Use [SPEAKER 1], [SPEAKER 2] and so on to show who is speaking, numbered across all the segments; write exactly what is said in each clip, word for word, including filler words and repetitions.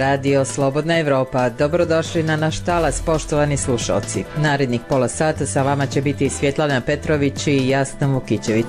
[SPEAKER 1] Radio Slobodna Evropa. Dobrodošli na naš talas, poštovani slušalci. Narednih pola sata sa vama će biti Svjetlana Petrović i Jasna Vukićević.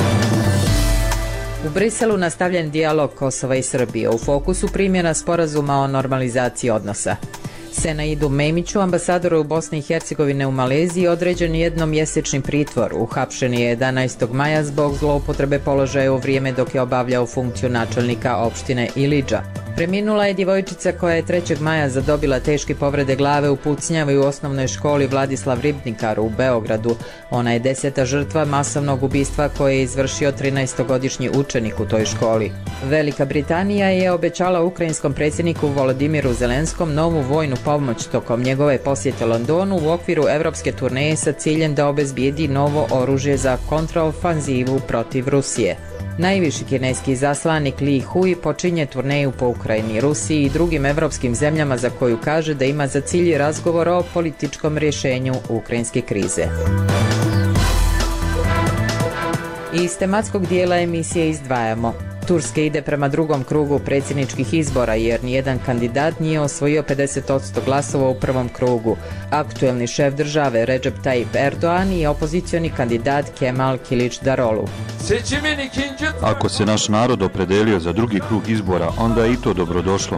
[SPEAKER 1] U Briselu nastavljen dijalog Kosova i Srbije. U fokusu primjena sporazuma o normalizaciji odnosa. Senaidu Memiću, ambasadoru u Bosni i Hercegovine u Maleziji, određen jednomjesečni pritvor. Uhapšen je jedanaestog maja zbog zloupotrebe položaja u vrijeme dok je obavljao funkciju načelnika opštine Ilidža. Preminula je djevojčica koja je trećeg maja zadobila teške povrede glave u pucnjavi u osnovnoj školi Vladislav Ribnikar u Beogradu. Ona je deseta žrtva masovnog ubistva koje je izvršio trinaestogodišnji učenik u toj školi. Velika Britanija je obećala ukrajinskom predsjedniku Volodimiru Zelenskom novu vojnu pomoć tokom njegove posjete Londonu u okviru evropske turneje sa ciljem da obezbijedi novo oružje za kontraofanzivu protiv Rusije. Najviši kineski zaslanik Li Hui počinje turneju po Ukrajini, Rusiji i drugim evropskim zemljama za koju kaže da ima za cilj razgovor o političkom rješenju ukrajinske krize. Iz tematskog dijela emisije izdvajamo. Turska ide prema drugom krugu predsjedničkih izbora jer nijedan kandidat nije osvojio pedeset posto glasova u prvom krugu. Aktuelni šef države Recep Tayyip Erdoğan i opozicioni kandidat Kemal Kılıçdaroğlu.
[SPEAKER 2] Ako se naš narod opredelio za drugi krug izbora, onda je i to dobrodošlo.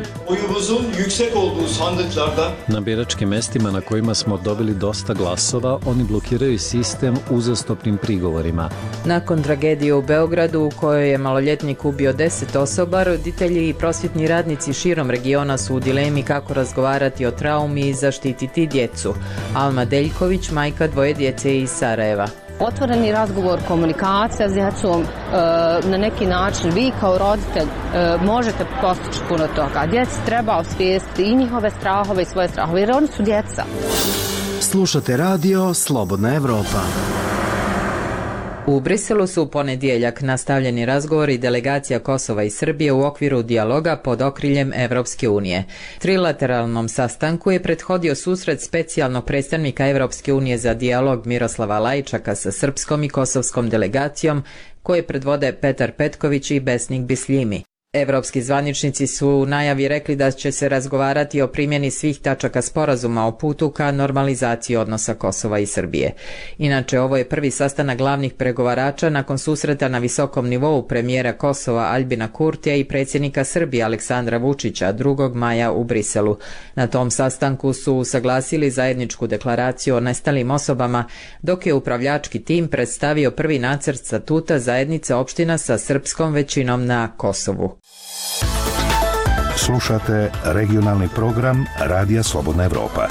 [SPEAKER 3] Na biračkim mestima na kojima smo dobili dosta glasova, oni blokiraju sistem uzastopnim prigovorima.
[SPEAKER 1] Nakon tragedije u Beogradu u kojoj je maloljetnik ubio deset osoba, roditelji i prosvjetni radnici širom regiona su u dilemi kako razgovarati o traumi i zaštititi djecu. Alma Deljković, majka dvoje djece iz Sarajeva.
[SPEAKER 4] Otvoreni razgovor, komunikacija s djecom, na neki način vi kao roditelj možete postići puno toga. Djeci treba osvijestiti i njihove strahove i svoje strahove, jer oni su djeca.
[SPEAKER 5] Slušate radio Slobodna Evropa.
[SPEAKER 1] U Briselu su u ponedjeljak nastavljeni razgovori delegacija Kosova i Srbije u okviru dijaloga pod okriljem Evropske unije. Trilateralnom sastanku je prethodio susret specijalnog predstavnika Evropske unije za dijalog Miroslava Lajčaka sa srpskom i kosovskom delegacijom koje predvode Petar Petković i Besnik Bisljimi. Evropski zvaničnici su u najavi rekli da će se razgovarati o primjeni svih tačaka sporazuma o putu ka normalizaciji odnosa Kosova i Srbije. Inače, ovo je prvi sastanak glavnih pregovarača nakon susreta na visokom nivou premijera Kosova Aljbina Kurtija i predsjednika Srbije Aleksandra Vučića drugog maja u Briselu. Na tom sastanku su usaglasili zajedničku deklaraciju o nestalim osobama, dok je upravljački tim predstavio prvi nacrt statuta zajednice opština sa srpskom većinom na Kosovu.
[SPEAKER 5] Slušate regionalni program Radija Slobodna Evropa.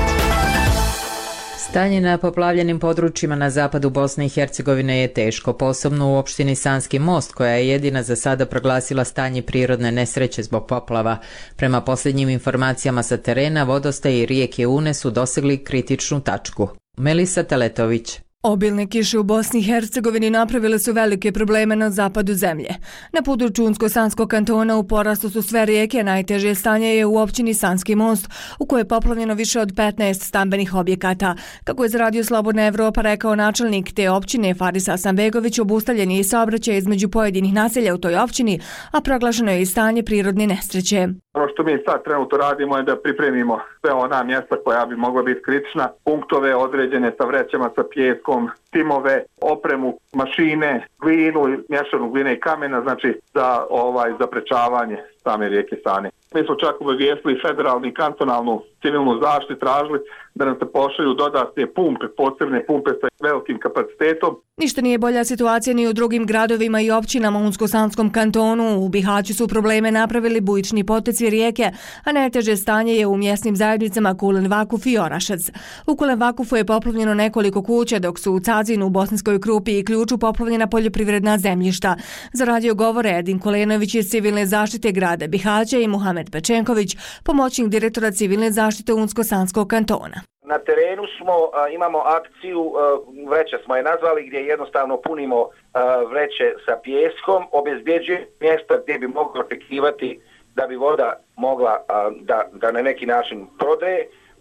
[SPEAKER 1] Stanje na poplavljenim područjima na zapadu Bosne i Hercegovine je teško, posebno u opštini Sanski Most, koja je jedina za sada proglasila stanje prirodne nesreće zbog poplava. Prema posljednjim informacijama sa terena, vodostaji rijeke Une su dosegli kritičnu tačku. Melisa Teletović.
[SPEAKER 6] Obilne kiše u Bosni i Hercegovini napravile su velike probleme na zapadu zemlje. Na području Unsko-Sanskog kantona u porastu su sve rijeke, najteže stanje je u općini Sanski Most, u kojoj je poplavljeno više od petnaest stambenih objekata. Kako je za Radio Slobodna Evropa rekao načelnik te općine Faris Hasanbegović, obustavljen je i saobraćaj između pojedinih naselja u toj općini, a proglašeno je i stanje prirodne nesreće.
[SPEAKER 7] Ono što mi sad trenutno radimo je da pripremimo sve ona mjesta koja bi mogla biti kritična, punktove određene sa vrećama, sa pijeskom, timove, opremu, mašine, glinu, mješanu gline i kamena, znači za ovaj zaprečavanje same rijeke Sane. Mi smo čak obavijestili federalnu i kantonalnu civilnu zaštitu, tražili da nam se pošalju dodatne pumpe, posebne pumpe sa velikim kapacitetom.
[SPEAKER 6] Ništa nije bolja situacija ni u drugim gradovima i općinama u Unsko-Sanskom kantonu. U Bihaću su probleme napravili bujični poteci rijeke, a najteže stanje je u mjesnim zajednicama Kulen Vakuf i Orašac. U Kulen Vakufu je poplavljeno nekoliko kuća, dok su u Cazinu, u Bosanskoj Krupi i Ključu poplavljena poljoprivredna zemljišta. Za radio govore Edin Kolenović iz civilne zaštite grada Bihaća i Muhamed Pečenković, pomoćnik direktora civilne zaštite Unsko-Sanskog kantona.
[SPEAKER 8] Na terenu smo, imamo akciju, vreće smo je nazvali, gdje jednostavno punimo vreće sa pijeskom, obezbjeđuje mjesta gdje bi mogli očekivati da bi voda mogla da, da na neki način prodre.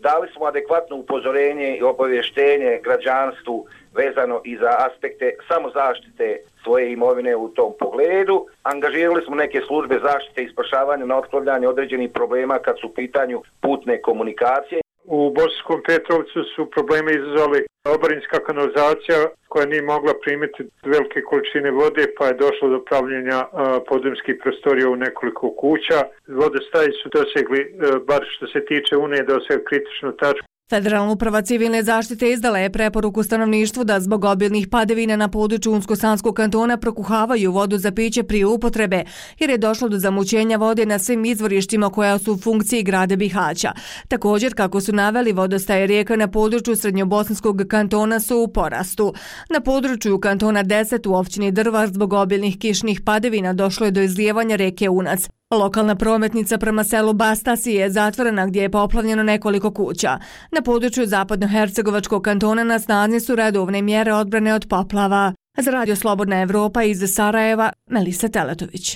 [SPEAKER 8] Dali smo adekvatno upozorenje i obavještenje građanstvu vezano i za aspekte samozaštite svoje imovine u tom pogledu. Angažirali smo neke službe zaštite i spašavanja na otklanjanje određenih problema kad su u pitanju putne komunikacije.
[SPEAKER 9] U Bosanskom Petrovcu su probleme izazvali oborinska kanalizacija koja nije mogla primiti velike količine vode, pa je došlo do pravljenja podzemskih prostorija u nekoliko kuća. Vodostaji su dosegli, bar što se tiče Unije, dosegli kritičnu tačku.
[SPEAKER 6] Federalna uprava civilne zaštite izdala je preporuku stanovništvu da zbog obilnih padavina na području Unsko-Sanskog kantona prokuhavaju vodu za piće prije upotrebe, jer je došlo do zamućenja vode na svim izvorištima koja su u funkciji grada Bihaća. Također, kako su naveli, vodostaje rijeka na području Srednjobosanskog kantona su u porastu. Na području kantona deset u općini Drvar zbog obilnih kišnih padavina došlo je do izlijevanja reke Unac. Lokalna prometnica prema selu Bastasi je zatvorena gdje je poplavljeno nekoliko kuća. Na području Zapadnohercegovačkog kantona na snazi su redovne mjere odbrane od poplava. Za Radio Slobodna Evropa iz Sarajeva, Melisa Teletović.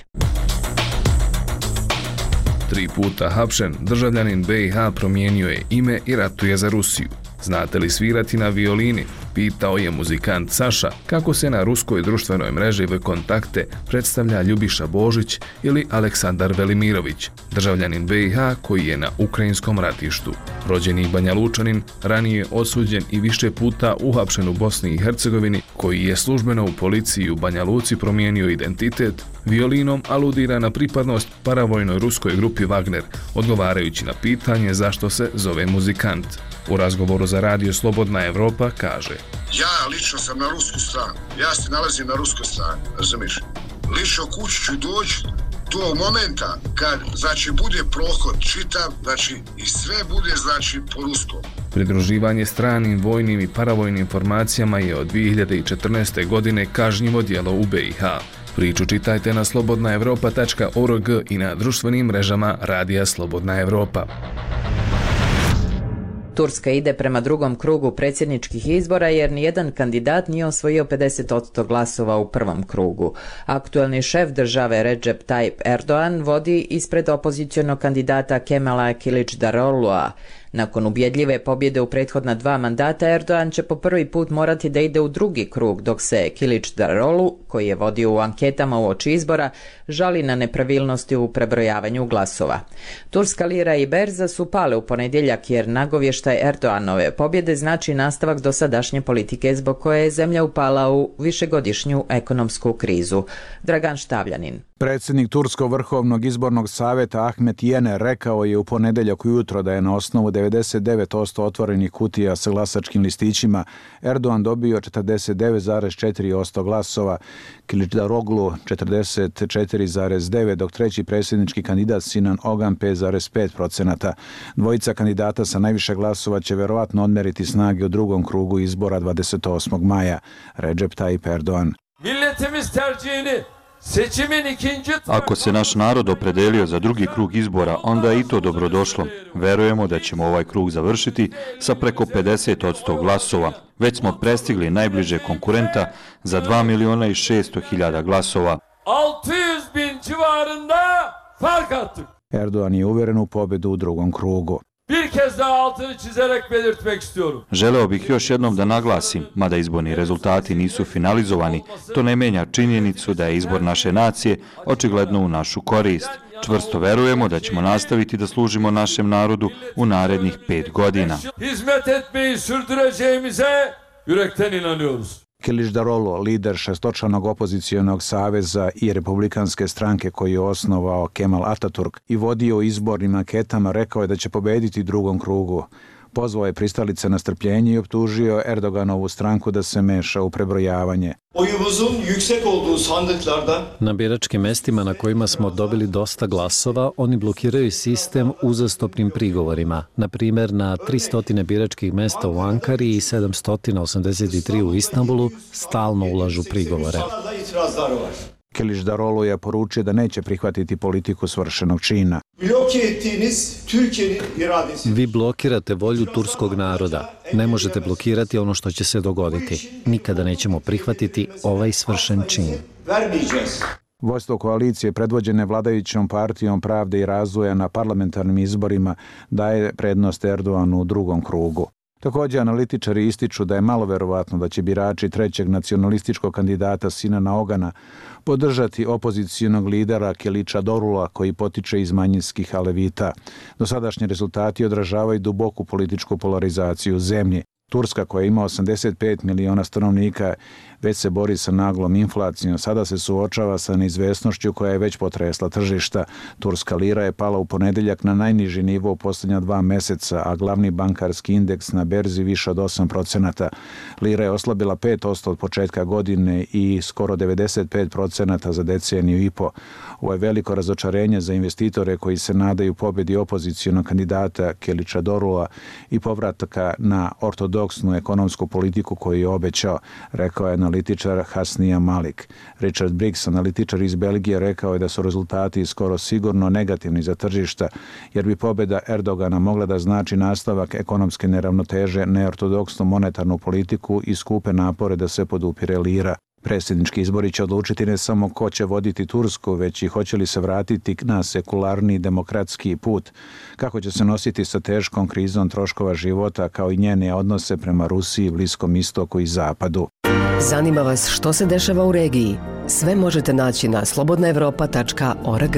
[SPEAKER 10] Tri puta hapšen, državljanin B i H promijenio je ime i ratuje za Rusiju. Znate li svirati na violini? Pitao je muzikant Saša kako se na ruskoj društvenoj mreži Vkontakte predstavlja Ljubiša Božić ili Aleksandar Velimirović, državljanin B i H koji je na ukrajinskom ratištu. Rođeni Banja Lučanin, ranije osuđen i više puta uhapšen u Bosni i Hercegovini, koji je službeno u policiji u Banja Luci promijenio identitet, violinom aludira na pripadnost paravojnoj ruskoj grupi Wagner, odgovarajući na pitanje zašto se zove muzikant. U razgovoru za Radio Slobodna Evropa kaže:
[SPEAKER 11] Ja lično sam na rusku stranu, ja se nalazim na ruskoj strani, razumiješ? Lično kući ću doći do momenta kad, znači, bude prohod čitav, znači, i sve bude, znači, po ruskom.
[SPEAKER 10] Pridruživanje stranim vojnim i paravojnim formacijama je od dvije hiljade četrnaeste. godine kažnjivo djelo u B i H. Priču čitajte na slobodna evropa tačka org i na društvenim mrežama Radija Slobodna Evropa.
[SPEAKER 1] Turska ide prema drugom krugu predsjedničkih izbora jer nijedan kandidat nije osvojio pedeset posto glasova u prvom krugu. Aktuelni šef države Recep Tayyip Erdogan vodi ispred opozicionog kandidata Kemala Kılıçdaroğlu'a. Nakon ubjedljive pobjede u prethodna dva mandata, Erdogan će po prvi put morati da ide u drugi krug, dok se Kılıçdaroğlu, koji je vodio u anketama uoči izbora, žali na nepravilnosti u prebrojavanju glasova. Turska lira i berza su pale u ponedjeljak jer nagovještaj Erdoganove pobjede znači nastavak dosadašnje politike zbog koje je zemlja upala u višegodišnju ekonomsku krizu. Dragan Štavljanin.
[SPEAKER 12] Predsjednik Turskog vrhovnog izbornog savjeta Ahmet Yener rekao je u ponedjeljak ujutro da je na osnovu devedeset devet posto otvorenih kutija sa glasačkim listićima Erdogan dobio četrdeset devet zarez četiri posto glasova, Kılıçdaroğlu četrdeset četiri zarez devet, dok treći predsjednički kandidat Sinan Ogan pet zarez pet posto. Dvojica kandidata sa najviše glasova će verovatno odmeriti snage u drugom krugu izbora dvadeset osmog maja. Recep Tayyip Erdogan.
[SPEAKER 13] Milletimiz tercihini
[SPEAKER 2] Ako se naš narod opredelio za drugi krug izbora, onda je i to dobrodošlo. Verujemo da ćemo ovaj krug završiti sa preko pedeset posto glasova. Već smo prestigli najbliže konkurenta za dva miliona i šesto hiljada glasova.
[SPEAKER 13] altı yüz bin civarında fark attık.
[SPEAKER 12] Erdogan je uveren u pobjedu u drugom krugu.
[SPEAKER 13] Bir kez daha altını çizerek belirtmek istiyorum.
[SPEAKER 2] Želeo bih još jednom da naglasim, mada izborni rezultati nisu finalizovani, to ne menja činjenicu da je izbor naše nacije očigledno u našu korist. Čvrsto verujemo da ćemo nastaviti da služimo našem narodu u narednih pet godina.
[SPEAKER 13] Hizmet etmeyi sürdüreceğimize yürekten inanıyoruz.
[SPEAKER 12] Kılıçdaroğlu, lider šestočlanog opozicijonog saveza i republikanske stranke koju je osnovao Kemal Atatürk i vodio izbornim anketama, rekao je da će pobediti u drugom krugu. Pozvao je pristalice na strpljenje i optužio Erdoganovu stranku da se meša u prebrojavanje.
[SPEAKER 3] Na biračkim mestima na kojima smo dobili dosta glasova, oni blokiraju sistem uzastopnim prigovorima. Na primjer, na tristo biračkih mesta u Ankari i sedamsto osamdeset tri u Istanbulu stalno ulažu prigovore.
[SPEAKER 12] Kılıçdaroğlu je poručio da neće prihvatiti politiku svršenog čina.
[SPEAKER 3] Vi blokirate volju turskog naroda. Ne možete blokirati ono što će se dogoditi. Nikada nećemo prihvatiti ovaj svršen čin.
[SPEAKER 12] Vojstvo koalicije predvođene vladajućom partijom Pravde i razvoja na parlamentarnim izborima daje prednost Erdoganu u drugom krugu. Također analitičari ističu da je malo verovatno da će birači trećeg nacionalističkog kandidata Sinana Ogana podržati opozicijonog lidera Kelića Dorula koji potiče iz manjinskih Alevita. Dosadašnji rezultati odražavaju duboku političku polarizaciju zemlje. Turska, koja ima osamdeset pet miliona stanovnika, već se bori sa naglom inflacijom. Sada se suočava sa neizvesnošću koja je već potresla tržišta. Turska lira je pala u ponedeljak na najniži nivo u posljednja dva meseca, a glavni bankarski indeks na berzi više od osam procenata. Lira je oslabila pet posto od početka godine i skoro devedeset pet procenata za deceniju i po. Ovo je veliko razočarenje za investitore koji se nadaju pobjedi opozicijonog kandidata Kelića Dorula i povratka na ortodoksnu ekonomsku politiku koju je obećao, rekao je analitičar Hasnija Malik. Richard Briggs, analitičar iz Belgije, rekao je da su rezultati skoro sigurno negativni za tržišta, jer bi pobjeda Erdogana mogla da znači nastavak ekonomske neravnoteže, neortodoksnu monetarnu politiku i skupe napore da se podupire lira. Predsjednički izbori će odlučiti ne samo ko će voditi Tursku, već i hoće li se vratiti na sekularni demokratski put, kako će se nositi sa teškom krizom troškova života, kao i njene odnose prema Rusiji, Bliskom istoku i Zapadu.
[SPEAKER 14] Zanima vas što se dešava u regiji? Sve možete naći na slobodna evropa tačka org.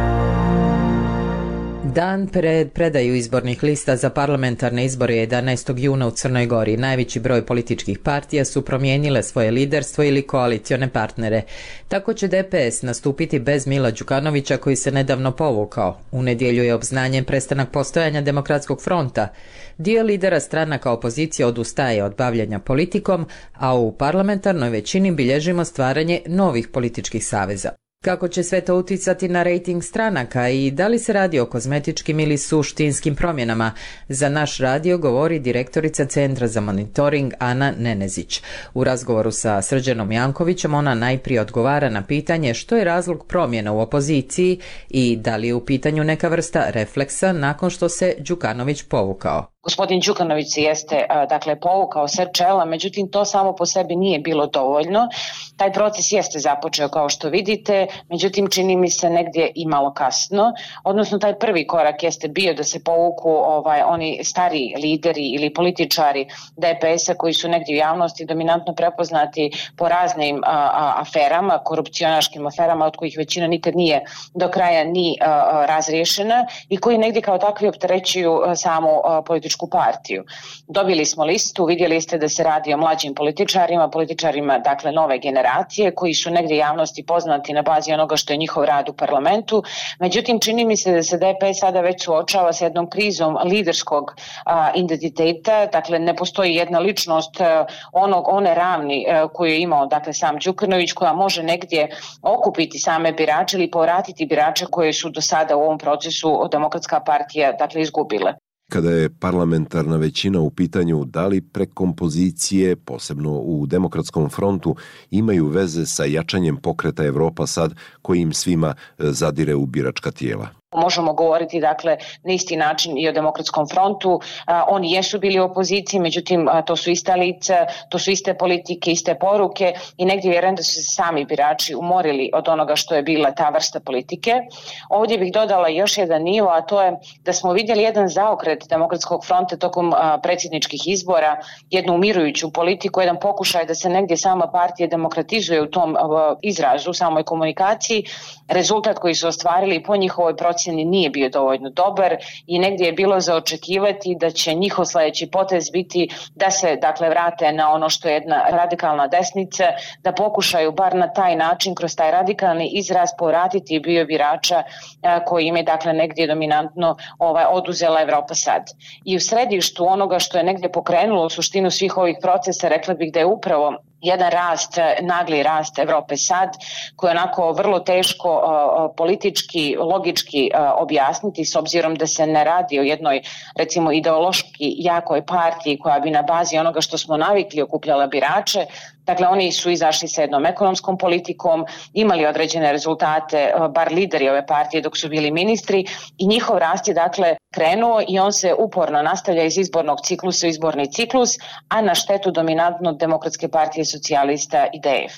[SPEAKER 1] Dan pred predaju izbornih lista za parlamentarne izbore jedanaestog juna u Crnoj Gori najveći broj političkih partija su promijenile svoje liderstvo ili koalicione partnere. Tako će D P S nastupiti bez Mila Đukanovića koji se nedavno povukao. U nedjelju je obznanjen prestanak postojanja Demokratskog fronta. Dio lidera stranaka opozicije odustaje od bavljenja politikom, a u parlamentarnoj većini bilježimo stvaranje novih političkih saveza. Kako će sve to uticati na rejting stranaka i da li se radi o kozmetičkim ili suštinskim promjenama? Za naš radio govori direktorica Centra za monitoring Ana Nenezić. U razgovoru sa Srđanom Jankovićem ona najprije odgovara na pitanje što je razlog promjena u opoziciji i da li je u pitanju neka vrsta refleksa nakon što se Đukanović povukao.
[SPEAKER 15] Gospodin Đukanović se jeste dakle povukao sa čela, međutim to samo po sebi nije bilo dovoljno. Taj proces jeste započeo kao što vidite, međutim čini mi se negdje i malo kasno, odnosno taj prvi korak jeste bio da se povuku ovaj, oni stari lideri ili političari D P S-a koji su negdje u javnosti dominantno prepoznati po raznim a, a, aferama, korupcionaškim aferama od kojih većina nikad nije do kraja ni a, a, razriješena i koji negdje kao takvi opterećuju a, samu a, političku partiju. Dobili smo listu, vidjeli ste da se radi o mlađim političarima, političarima dakle nove generacije koji su negdje javnosti poznati na bazi onoga što je njihov rad u parlamentu. Međutim, čini mi se da se D P S sada već suočava s jednom krizom liderskog a, identiteta, dakle ne postoji jedna ličnost a, onog, one ravni a, koju je imao dakle sam Đukanović koja može negdje okupiti same birače ili povratiti birače koje su do sada u ovom procesu Demokratska partija dakle izgubile.
[SPEAKER 16] Kada je parlamentarna većina u pitanju, da li prekompozicije, posebno u Demokratskom frontu, imaju veze sa jačanjem pokreta Evropa sad, koji im svima zadire u biračka tijela?
[SPEAKER 15] Možemo govoriti dakle na isti način i o Demokratskom frontu. A, oni jesu bili u opoziciji, međutim a, to su ista lica, to su iste politike, iste poruke i negdje vjerujem da su se sami birači umorili od onoga što je bila ta vrsta politike. Ovdje bih dodala još jedan nivo, a to je da smo vidjeli jedan zaokret Demokratskog fronta tokom a, predsjedničkih izbora, jednu umirujuću politiku, jedan pokušaj da se negdje sama partija demokratizuje u tom a, izrazu, samoj komunikaciji. Rezultat koji su ostvarili po njihovoj procjeni nije bio dovoljno dobar i negdje je bilo za očekivati da će njihov sljedeći potez biti da se dakle vrate na ono što je jedna radikalna desnica, da pokušaju bar na taj način kroz taj radikalni izraz povratiti bio birača a, koji im je dakle negdje dominantno ovaj, oduzela Evropa sad. I u središtu onoga što je negdje pokrenulo u suštinu svih ovih procesa, rekla bih da je upravo jedan rast, nagli rast Evrope sad, koji je onako vrlo teško uh, politički, logički uh, objasniti s obzirom da se ne radi o jednoj recimo ideološki jakoj partiji koja bi na bazi onoga što smo navikli okupljala birače. Dakle, oni su izašli sa jednom ekonomskom politikom, imali određene rezultate, uh, bar lideri ove partije dok su bili ministri i njihov rast je dakle krenuo i on se uporno nastavlja iz izbornog ciklusa u izborni ciklus, a na štetu dominantno Demokratske partije socijalista i D F.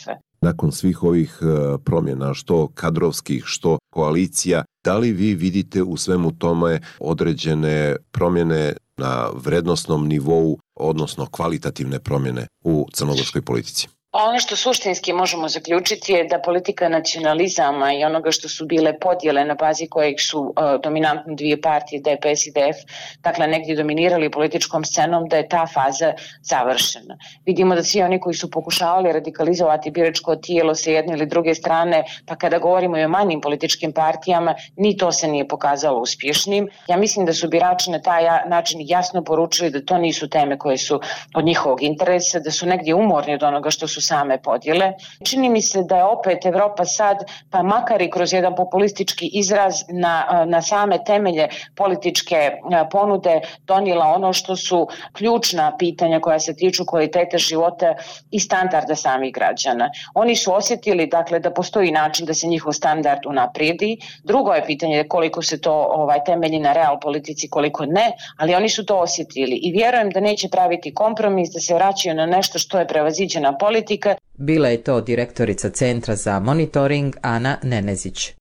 [SPEAKER 16] nakon svih ovih promjena, što kadrovskih, što koalicija, da li vi vidite u svemu tome određene promjene na vrednosnom nivou, odnosno kvalitativne promjene u crnogorskoj politici?
[SPEAKER 15] Ono što suštinski možemo zaključiti je da politika nacionalizama i onoga što su bile podjele na bazi kojeg su uh, dominantne dvije partije, D P S i D F, dakle negdje dominirali političkom scenom, da je ta faza završena. Vidimo da svi oni koji su pokušavali radikalizovati biračko tijelo sa jedne ili druge strane, pa kada govorimo i o manjim političkim partijama, ni to se nije pokazalo uspješnim. Ja mislim da su birači na taj način jasno poručili da to nisu teme koje su od njihovog interesa, da su negdje umorni od onoga što su same podjele. Čini mi se da je opet Evropa sad, pa makar i kroz jedan populistički izraz na, na same temelje političke ponude donijela ono što su ključna pitanja koja se tiču kvalitete života i standarda samih građana. Oni su osjetili dakle da postoji način da se njihov standard unaprijedi. Drugo je pitanje koliko se to ovaj, temelji na real politici, koliko ne, ali oni su to osjetili i vjerujem da neće praviti kompromis, da se vraćaju na nešto što je prevaziđena politika.
[SPEAKER 1] Bila je to direktorica Centra za monitoring Ana Nenezić.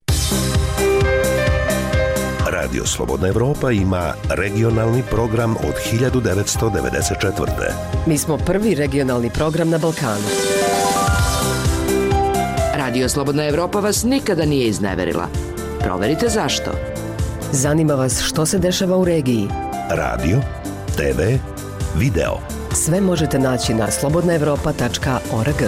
[SPEAKER 5] Radio Slobodna Evropa ima regionalni program od hiljadu devetsto devedeset četvrte.
[SPEAKER 14] Mi smo prvi regionalni program na Balkanu.
[SPEAKER 17] Radio Slobodna Evropa vas nikada nije izneverila. Proverite zašto.
[SPEAKER 14] Zanima vas što se dešava u regiji.
[SPEAKER 5] Radio, te ve, video.
[SPEAKER 14] Sve možete naći na slobodna evropa tačka org.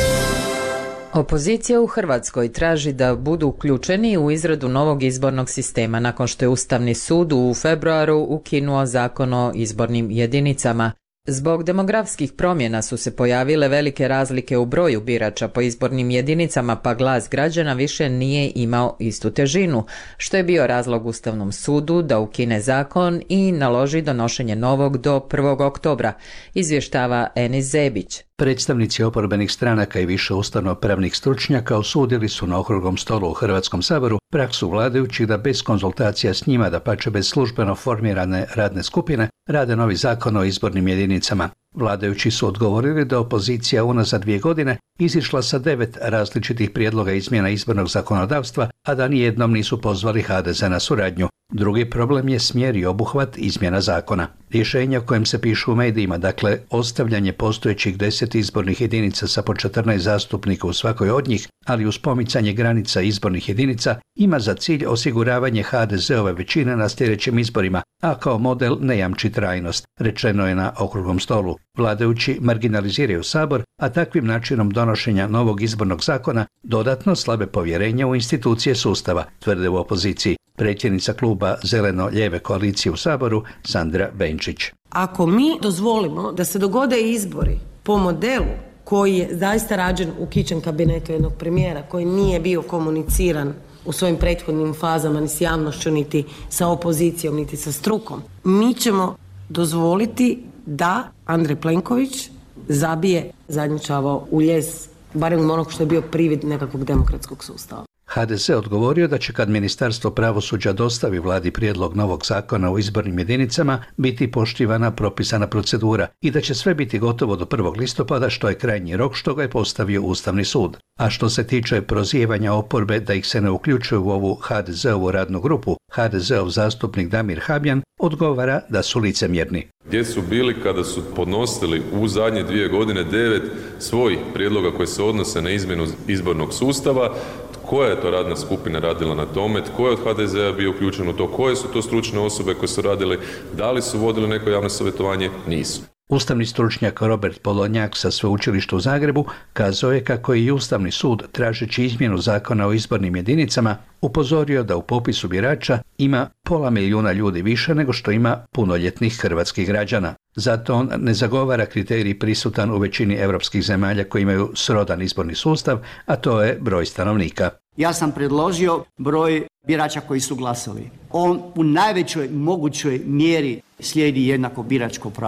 [SPEAKER 1] Opozicija u Hrvatskoj traži da budu uključeni u izradu novog izbornog sistema nakon što je Ustavni sud u februaru ukinuo zakon o izbornim jedinicama. Zbog demografskih promjena su se pojavile velike razlike u broju birača po izbornim jedinicama, pa glas građana više nije imao istu težinu, što je bio razlog Ustavnom sudu da ukine zakon i naloži donošenje novog do prvog oktobra, izvještava Enis Zebić.
[SPEAKER 18] Predstavnici oporbenih stranaka i više ustavno-pravnih stručnjaka osudili su na okruglom stolu u Hrvatskom saboru praksu vladajućih da bez konzultacija s njima, da pače bez službeno formirane radne skupine, rade novi zakon o izbornim jedinicama. Vladajući su odgovorili da opozicija unazad dvije godine izišla sa devet različitih prijedloga izmjena izbornog zakonodavstva, a da nijednom nisu pozvali ha de ze na suradnju. Drugi problem je smjer i obuhvat izmjena zakona. Rješenja o kojem se pišu u medijima, dakle ostavljanje postojećih deset izbornih jedinica sa po četrnaest zastupnika u svakoj od njih, ali uz pomicanje granica izbornih jedinica, ima za cilj osiguravanje ha de zeove većine na sljedećim izborima, a kao model ne jamči trajnost, rečeno je na okruglom stolu. Vladajući marginaliziraju Sabor, a takvim načinom donošenja novog izbornog zakona dodatno slabe povjerenje u institucije sustava, tvrde u opoziciji. Predsjednica kluba Zeleno-lijeve koalicije u Saboru, Sandra Benčić.
[SPEAKER 19] Ako mi dozvolimo da se dogode izbori po modelu koji je zaista rađen u kičen kabinetu jednog premijera, koji nije bio komuniciran u svojim prethodnim fazama ni s javnošću, niti sa opozicijom, niti sa strukom, mi ćemo dozvoliti da Andrej Plenković zabije zadnji čavao u lijes, barem onog što je bio privid nekakvog demokratskog sustava.
[SPEAKER 18] ha de ze odgovorio da će kad Ministarstvo pravosuđa dostavi vladi prijedlog novog zakona o izbornim jedinicama biti poštivana propisana procedura i da će sve biti gotovo do prvog listopada, što je krajnji rok što ga je postavio Ustavni sud. A što se tiče prozivanja oporbe da ih se ne uključuje u ovu ha de zeovu radnu grupu, ha de zeov zastupnik Damir Habjan odgovara da su licemjerni.
[SPEAKER 20] Gdje su bili kada su podnosili u zadnje dvije godine devet svojih prijedloga koji se odnose na izmjenu izbornog sustava? Koja je to radna skupina radila na tome, tko je od ha de zea bio uključen u to, koje su to stručne osobe koje su radili, da li su vodili neko javno savjetovanje? Nisu.
[SPEAKER 18] Ustavni stručnjak Robert Polonjak sa Sveučilišta u Zagrebu kazao je kako je i Ustavni sud, tražeći izmjenu zakona o izbornim jedinicama, upozorio da u popisu birača ima pola milijuna ljudi više nego što ima punoljetnih hrvatskih građana. Zato on ne zagovara kriterij prisutan u većini europskih zemalja koji imaju srodan izborni sustav, a to je broj stanovnika.
[SPEAKER 21] Ja sam predložio broj birača koji su glasali. On u najvećoj mogućoj mjeri slijedi jednako biračko pravo.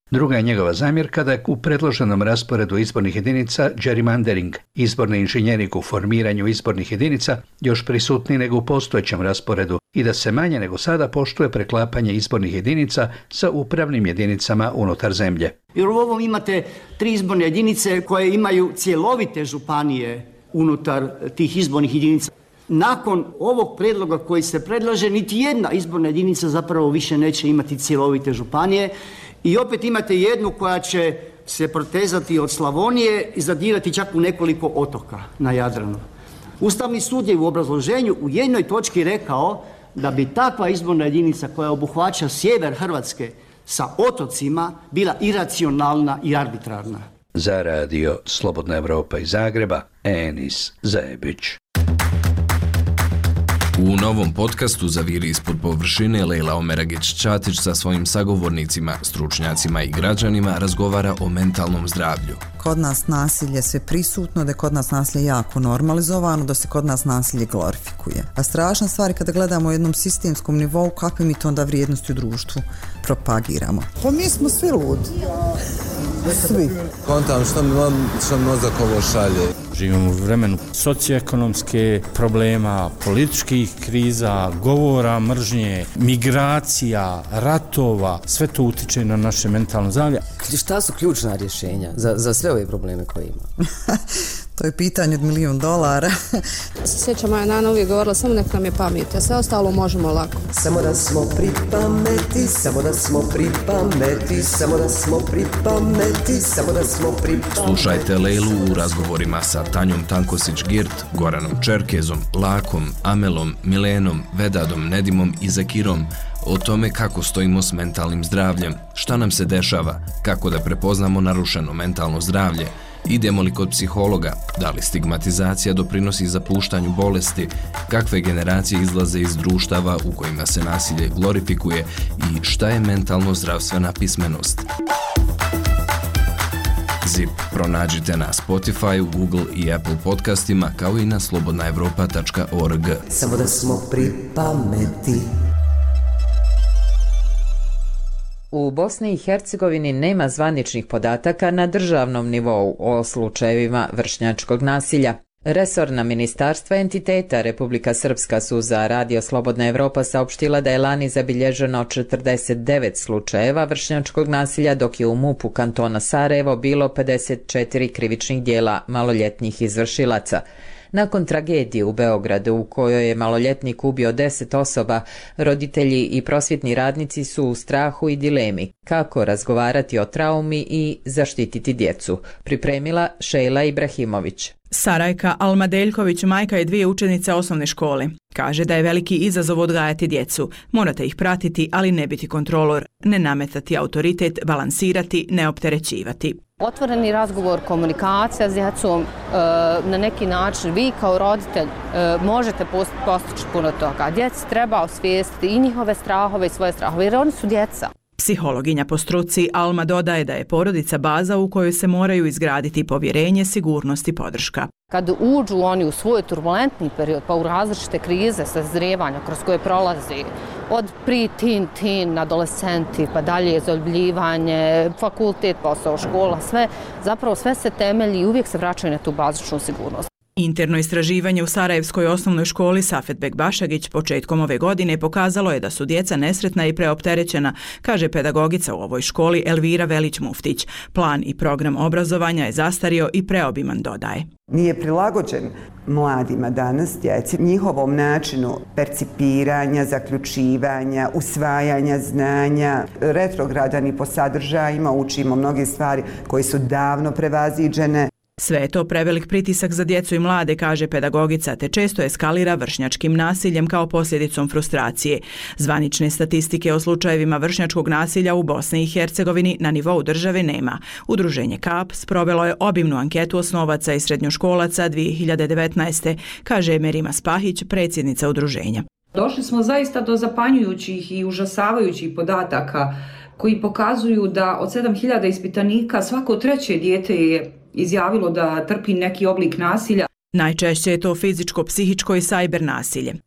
[SPEAKER 18] Druga je njegova zamjerka da je u predloženom rasporedu izbornih jedinica gerrymandering, izborni inženjering u formiranju izbornih jedinica, još prisutniji nego u postojećem rasporedu i da se manje nego sada poštuje preklapanje izbornih jedinica sa upravnim jedinicama unutar zemlje.
[SPEAKER 21] Jer u ovom imate tri izborne jedinice koje imaju cjelovite županije unutar tih izbornih jedinica. Nakon ovog predloga koji se predlaže, niti jedna izborna jedinica zapravo više neće imati cjelovite županije i opet imate jednu koja će se protezati od Slavonije i zadirati čak u nekoliko otoka na Jadranu. Ustavni sud je u obrazloženju u jednoj točki rekao da bi takva izborna jedinica koja obuhvaća sjever Hrvatske sa otocima bila iracionalna i arbitrarna.
[SPEAKER 18] Za radio Slobodna Evropa iz Zagreba, Enis Zajebić.
[SPEAKER 4] U novom podcastu Zaviri ispod površine Lejla Omeragić-Čatić sa svojim sagovornicima, stručnjacima i građanima razgovara o mentalnom zdravlju.
[SPEAKER 22] Kod nas nasilje sve prisutno, da je kod nas nasilje jako normalizovano, da se kod nas nasilje glorifikuje. A strašna stvar je kada gledamo u jednom sistemskom nivou kakve mi to onda vrijednosti u društvu propagiramo.
[SPEAKER 23] Pa mi smo svi ludi. Svi.
[SPEAKER 24] Kontam što mi, što mi mozak ovo šalje.
[SPEAKER 25] Živimo u vremenu socioekonomske problema, političkih kriza, govora, mržnje, migracija, ratova. Sve to utiče na naše mentalno zdravlje.
[SPEAKER 26] Šta su ključna rješenja za, za sve ove probleme koje ima?
[SPEAKER 22] To je pitanje od milijun dolara.
[SPEAKER 27] Sjećam, moja nana uvijek govorila, samo nek nam je pamet, a sve ostalo možemo lako.
[SPEAKER 28] Samo da smo pri pameti, samo da smo pri pameti, samo da smo pri pameti, samo da smo pri pameti.
[SPEAKER 4] Slušajte Lejlu u razgovorima sa Tanjom Tankosić-Girt, Goranom Čerkezom, Lakom, Amelom, Milenom, Vedadom, Nedimom i Zakirom o tome kako stojimo s mentalnim zdravljem, šta nam se dešava, kako da prepoznamo narušeno mentalno zdravlje, idemo li kod psihologa, da li stigmatizacija doprinosi zapuštanju bolesti, kakve generacije izlaze iz društava u kojima se nasilje glorifikuje i šta je mentalno zdravstvena pismenost. Zip pronađite na Spotify, Google i Apple podcastima kao i na slobodna evropa tačka org.
[SPEAKER 28] Samo da smo pri pameti.
[SPEAKER 1] U Bosni i Hercegovini nema zvaničnih podataka na državnom nivou o slučajevima vršnjačkog nasilja. Resorna ministarstva entiteta Republika Srpska su za radio Slobodna Evropa saopštila da je lani zabilježeno četrdeset devet slučajeva vršnjačkog nasilja, dok je u MUP-u kantona Sarajevo bilo pedeset četiri krivičnih dijela maloljetnih izvršilaca. Nakon tragedije u Beogradu u kojoj je maloljetnik ubio deset osoba, roditelji i prosvjetni radnici su u strahu i dilemi kako razgovarati o traumi i zaštititi djecu. Pripremila Šejla Ibrahimović.
[SPEAKER 29] Sarajka Almadeljković majka je dvije učenice osnovne škole. Kaže da je veliki izazov odgajati djecu. Morate ih pratiti, ali ne biti kontrolor, ne nametati autoritet, balansirati, ne opterećivati.
[SPEAKER 30] Otvoreni razgovor, komunikacija s djecom, na neki način vi kao roditelj možete postići puno toga. Djeci treba osvijestiti i njihove strahove i svoje strahove, jer oni su djeca.
[SPEAKER 29] Psihologinja po struci Alma dodaje da je porodica baza u kojoj se moraju izgraditi povjerenje, sigurnost i podrška.
[SPEAKER 30] Kad uđu oni u svoj turbulentni period, pa u različite krize sazrijevanja kroz koje prolazi, od pre-teen, teen, adolescenti, pa dalje zaljubljivanje, fakultet, posao, škola, sve, zapravo sve se temelji i uvijek se vraćaju na tu bazičnu sigurnost.
[SPEAKER 29] Interno istraživanje u Sarajevskoj osnovnoj školi Safet Bekbašagić početkom ove godine pokazalo je da su djeca nesretna i preopterećena, kaže pedagogica u ovoj školi Elvira Velić-Muftić. Plan i program obrazovanja je zastario i preobiman, dodaje.
[SPEAKER 31] Nije prilagođen mladima danas, djeci, njihovom načinu percipiranja, zaključivanja, usvajanja znanja, retrogradan i po sadržajima, učimo mnoge stvari koje su davno prevaziđene.
[SPEAKER 29] Sve je to prevelik pritisak za djecu i mlade, kaže pedagogica, te često eskalira vršnjačkim nasiljem kao posljedicom frustracije. Zvanične statistike o slučajevima vršnjačkog nasilja u Bosni i Hercegovini na nivou države nema. Udruženje KAP sprovelo je obimnu anketu osnovaca i srednjoškolaca dvije hiljade devetnaeste. kaže Merima Spahić, predsjednica udruženja.
[SPEAKER 32] Došli smo zaista do zapanjujućih i užasavajućih podataka koji pokazuju da od sedam hiljada ispitanika svako treće dijete je izjavilo da trpi neki oblik nasilja.
[SPEAKER 29] Najčešće je to fizičko, psihičko i sajber nasilje.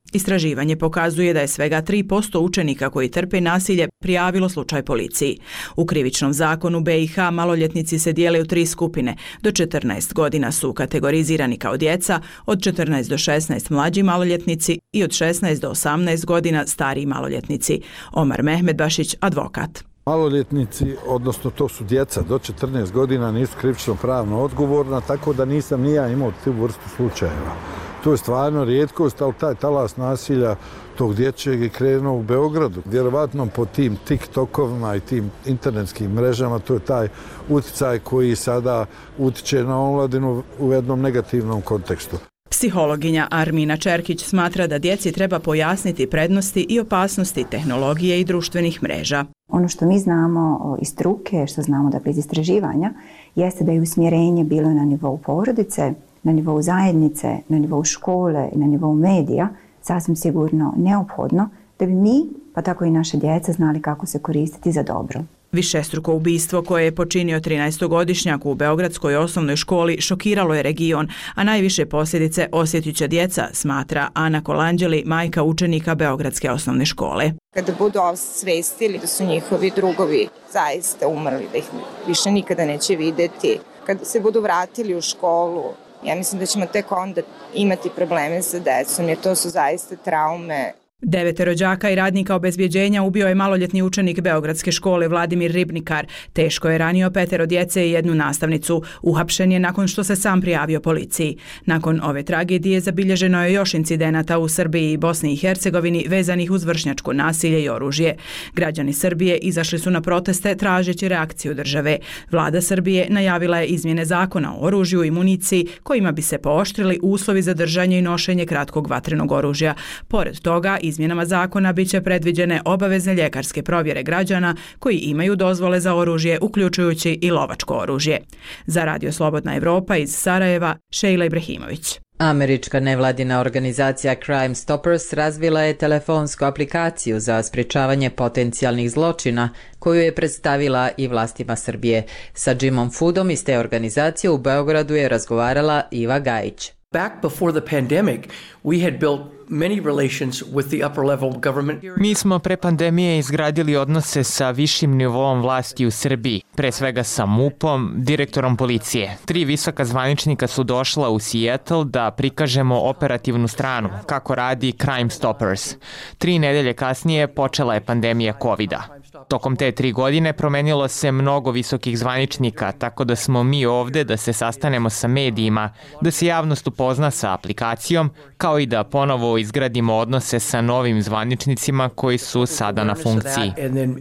[SPEAKER 29] Istraživanje pokazuje da je svega tri posto učenika koji trpe nasilje prijavilo slučaj policiji. U krivičnom zakonu be i ha maloljetnici se dijele u tri skupine. Do četrnaest godina su kategorizirani kao djeca, od četrnaest do šesnaest mlađi maloljetnici i od šesnaest do osamnaest godina stariji maloljetnici. Omar Mehmedbašić, advokat.
[SPEAKER 2] Maloljetnici, odnosno to su djeca do četrnaest godina, nisu krivično pravno odgovorna, tako da nisam ni ja imao tu vrstu slučajeva. To je stvarno rijetkost, ali taj talas nasilja tog dječjeg je krenuo u Beogradu. Vjerovatno po tim TikTokovima i tim internetskim mrežama, to je taj utjecaj koji sada utječe na omladinu u jednom negativnom kontekstu.
[SPEAKER 29] Psihologinja Armina Čerkić smatra da djeci treba pojasniti prednosti i opasnosti tehnologije i društvenih mreža.
[SPEAKER 3] Ono što mi znamo iz struke, što znamo da bez istraživanja, jeste da je usmjerenje bilo na nivou porodice, na nivou zajednice, na nivou škole i na nivou medija sasvim sigurno neophodno da bi mi, pa tako i naše djeca, znali kako se koristiti za dobro.
[SPEAKER 29] Višestruko ubistvo koje je počinio trinaestogodišnjak u Beogradskoj osnovnoj školi šokiralo je region, a najviše posljedice osjetit će djeca, smatra Ana Kolanđeli, majka učenika Beogradske osnovne škole.
[SPEAKER 6] Kada budu osvestili da su njihovi drugovi zaista umrli, da ih više nikada neće vidjeti, kada se budu vratili u školu, ja mislim da ćemo tek onda imati probleme sa decom, jer to su zaista traume.
[SPEAKER 29] Devetero đaka i radnika obezbjeđenja ubio je maloljetni učenik Beogradske škole Vladimir Ribnikar. Teško je ranio petero djece i jednu nastavnicu. Uhapšen je nakon što se sam prijavio policiji. Nakon ove tragedije zabilježeno je još incidenata u Srbiji i Bosni i Hercegovini vezanih uz vršnjačko nasilje i oružje. Građani Srbije izašli su na proteste tražeći reakciju države. Vlada Srbije najavila je izmjene zakona o oružju i municiji kojima bi se pooštrili uslovi za držanje i nošenje kratkog vatrenog oružja. Pored toga, izmjenama zakona biće predviđene obavezne ljekarske provjere građana koji imaju dozvole za oružje, uključujući i lovačko oružje. Za Radio Slobodna Evropa iz Sarajeva, Šejla Ibrahimović.
[SPEAKER 1] Američka nevladina organizacija Crime Stoppers razvila je telefonsku aplikaciju za sprječavanje potencijalnih zločina koju je predstavila i vlastima Srbije. Sa Jimom Foodom iz te organizacije u Beogradu je razgovarala Iva Gajić.
[SPEAKER 7] Back before the pandemic, we had built many relations with the upper level government.
[SPEAKER 8] Mi smo pre pandemije izgradili odnose sa višim nivoom vlasti u Srbiji, pre svega sa MUP-om, direktorom policije. Tri visoka zvaničnika su došla u Seattle da prikažemo operativnu stranu, kako radi Crime Stoppers. Tri nedelje kasnije počela je pandemija kovida. Tokom te tri godine promenilo se mnogo visokih zvaničnika, tako da smo mi ovde da se sastanemo sa medijima, da se javnost upozna sa aplikacijom, kao i da ponovo izgradimo odnose sa novim zvaničnicima koji su sada na funkciji.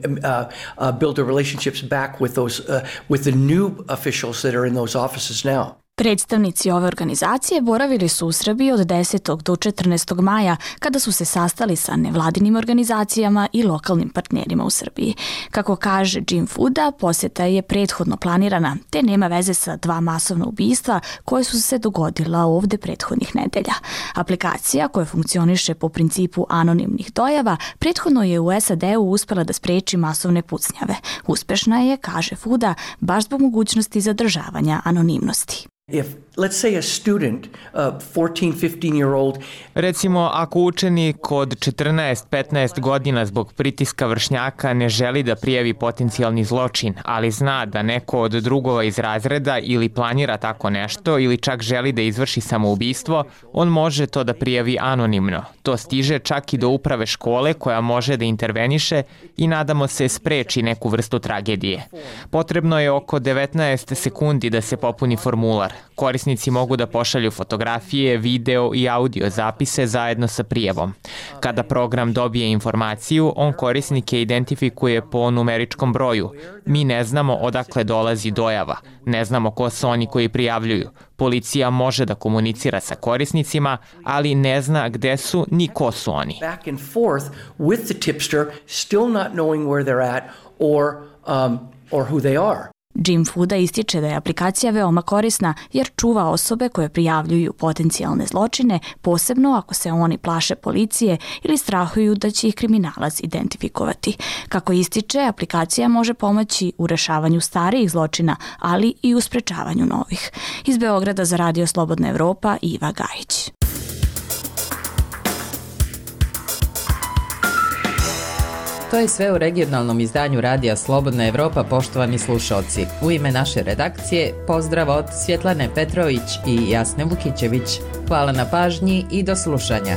[SPEAKER 9] Predstavnici ove organizacije boravili su u Srbiji od desetog do četrnaestog maja kada su se sastali sa nevladinim organizacijama i lokalnim partnerima u Srbiji. Kako kaže Jim Fooda, posjeta je prethodno planirana, te nema veze sa dva masovna ubistva koje su se dogodila ovde prethodnih nedelja. Aplikacija koja funkcioniše po principu anonimnih dojava prethodno je u S A D-u uspela da spreči masovne pucnjave. Uspešna je, kaže Fooda, baš zbog mogućnosti zadržavanja anonimnosti.
[SPEAKER 7] If, let's say a student, a fourteen, fifteen year old...
[SPEAKER 8] Recimo, ako učenik od četrnaest petnaest godina zbog pritiska vršnjaka ne želi da prijavi potencijalni zločin, ali zna da neko od drugova iz razreda ili planira tako nešto ili čak želi da izvrši samoubistvo, on može to da prijavi anonimno. To stiže čak i do uprave škole koja može da interveniše i nadamo se spreči neku vrstu tragedije. Potrebno je oko devetnaest sekundi da se popuni formular. Korisnici mogu da pošalju fotografije, video i audio zapise zajedno sa prijavom. Kada program dobije informaciju, on korisnike identifikuje po numeričkom broju. Mi ne znamo odakle dolazi dojava, ne znamo ko su oni koji prijavljuju. Policija može da komunicira sa korisnicima, ali ne zna gde su ni ko su oni.
[SPEAKER 7] Back and forth with the tipster, still not knowing where they're at or, um, or who they are.
[SPEAKER 9] Jim Fooda ističe da je aplikacija veoma korisna jer čuva osobe koje prijavljuju potencijalne zločine, posebno ako se oni plaše policije ili strahuju da će ih kriminalac identifikovati. Kako ističe, aplikacija može pomoći u rešavanju starijih zločina, ali i u sprečavanju novih. Iz Beograda za Radio Slobodna Evropa, Iva Gajić.
[SPEAKER 1] To je sve u regionalnom izdanju Radija Slobodna Evropa, poštovani slušalci. U ime naše redakcije, pozdrav od Svjetlane Petrović i Jasne Vukićević. Hvala na pažnji i do slušanja.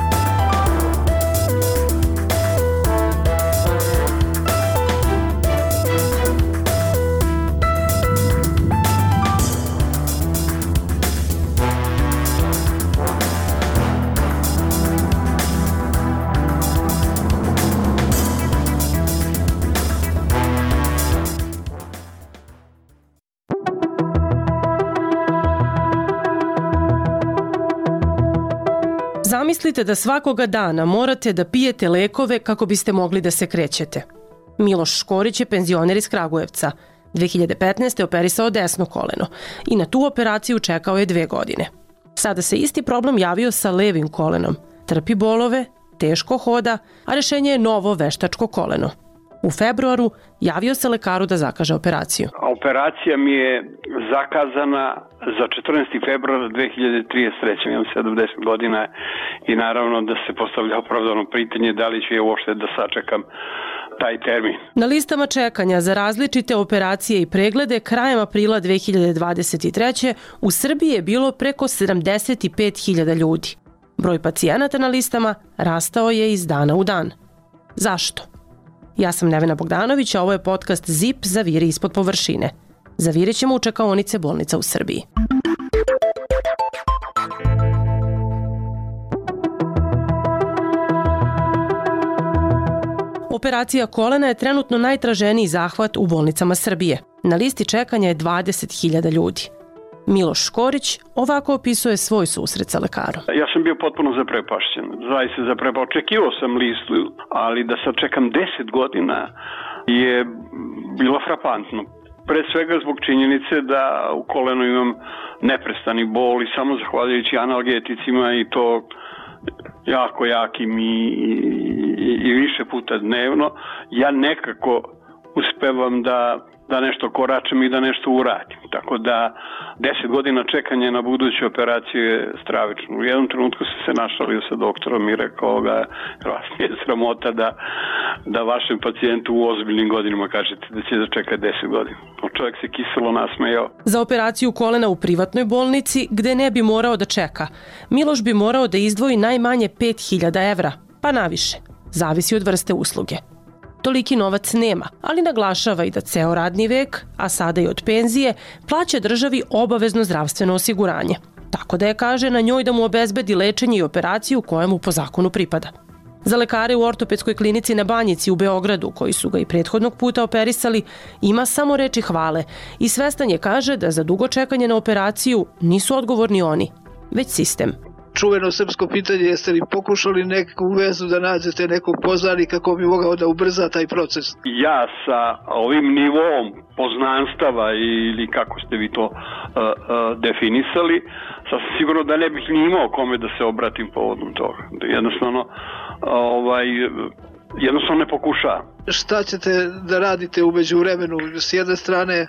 [SPEAKER 5] Zamislite da svakoga dana morate da pijete lekove kako biste mogli da se krećete. Miloš Škorić je penzioner iz Kragujevca. dve hiljade petnaeste. operisao desno koleno i na tu operaciju čekao je dve godine. Sada se isti problem javio sa levim kolenom. Trpi bolove, teško hoda, a rešenje je novo veštačko koleno. U februaru javio se lekaru da zakaže operaciju.
[SPEAKER 10] Operacija mi je zakazana za četrnaesti februar dve hiljade trideset treće. Imam sedamdeset godina i naravno da se postavlja opravdano pitanje da li ću je uopšte da sačekam taj termin.
[SPEAKER 5] Na listama čekanja za različite operacije i preglede krajem aprila dve hiljade dvadeset treće. u Srbiji je bilo preko sedamdeset pet hiljada ljudi. Broj pacijenata na listama rastao je iz dana u dan. Zašto? Ja sam Nevena Bogdanović, a ovo je podcast Zip Zaviri ispod površine. Zavirit ćemo u čekaonice bolnica u Srbiji. Operacija kolena je trenutno najtraženiji zahvat u bolnicama Srbije. Na listi čekanja je dvadeset hiljada ljudi. Miloš Škorić ovako opisuje svoj susret sa lekarom.
[SPEAKER 10] Ja sam bio potpuno zaprepašćen. Zaista zaprepa. Očekivao sam listu, ali da sad čekam deset godina je bilo frapantno. Pre svega zbog činjenice da u kolenu imam neprestani bol i samo zahvaljujući analgeticima i to jako jakim i, i, i više puta dnevno, ja nekako uspevam da da nešto koračem i da nešto uradim. Tako da deset godina čekanja na buduću operaciju je stravično. U jednom trenutku sam se našalio sa doktorom i rekao ga, vas nije sramota da, da vašem pacijentu u ozbiljnim godinama kažete da će da čeka deset godina. Čovjek se kiselo nasmejao.
[SPEAKER 5] Za operaciju kolena u privatnoj bolnici, gde ne bi morao da čeka, Miloš bi morao da izdvoji najmanje pet hiljada evra, pa naviše. Zavisi od vrste usluge. Toliki novac nema, ali naglašava i da ceo radni vek, a sada i od penzije, plaća državi obavezno zdravstveno osiguranje. Tako da je kaže na njoj da mu obezbedi lečenje i operaciju koja mu po zakonu pripada. Za lekare u ortopedskoj klinici na Banjici u Beogradu, koji su ga i prethodnog puta operisali, ima samo reči hvale i svestan je, kaže, da za dugo čekanje na operaciju nisu odgovorni oni, već sistem.
[SPEAKER 11] Čuveno srpsko pitanje, jeste li pokušali neku vezu da nađete nekog poznanika ko bi mogao da ubrza taj proces?
[SPEAKER 10] Ja sa ovim nivom poznanstava ili kako ste vi to uh, uh, definisali, sasvim sigurno da ne bih ni imao kome da se obratim povodom toga. Jednostavno, ovaj, jednostavno ne pokušavam.
[SPEAKER 11] Šta ćete da radite umeđu vremenu? S jedne strane,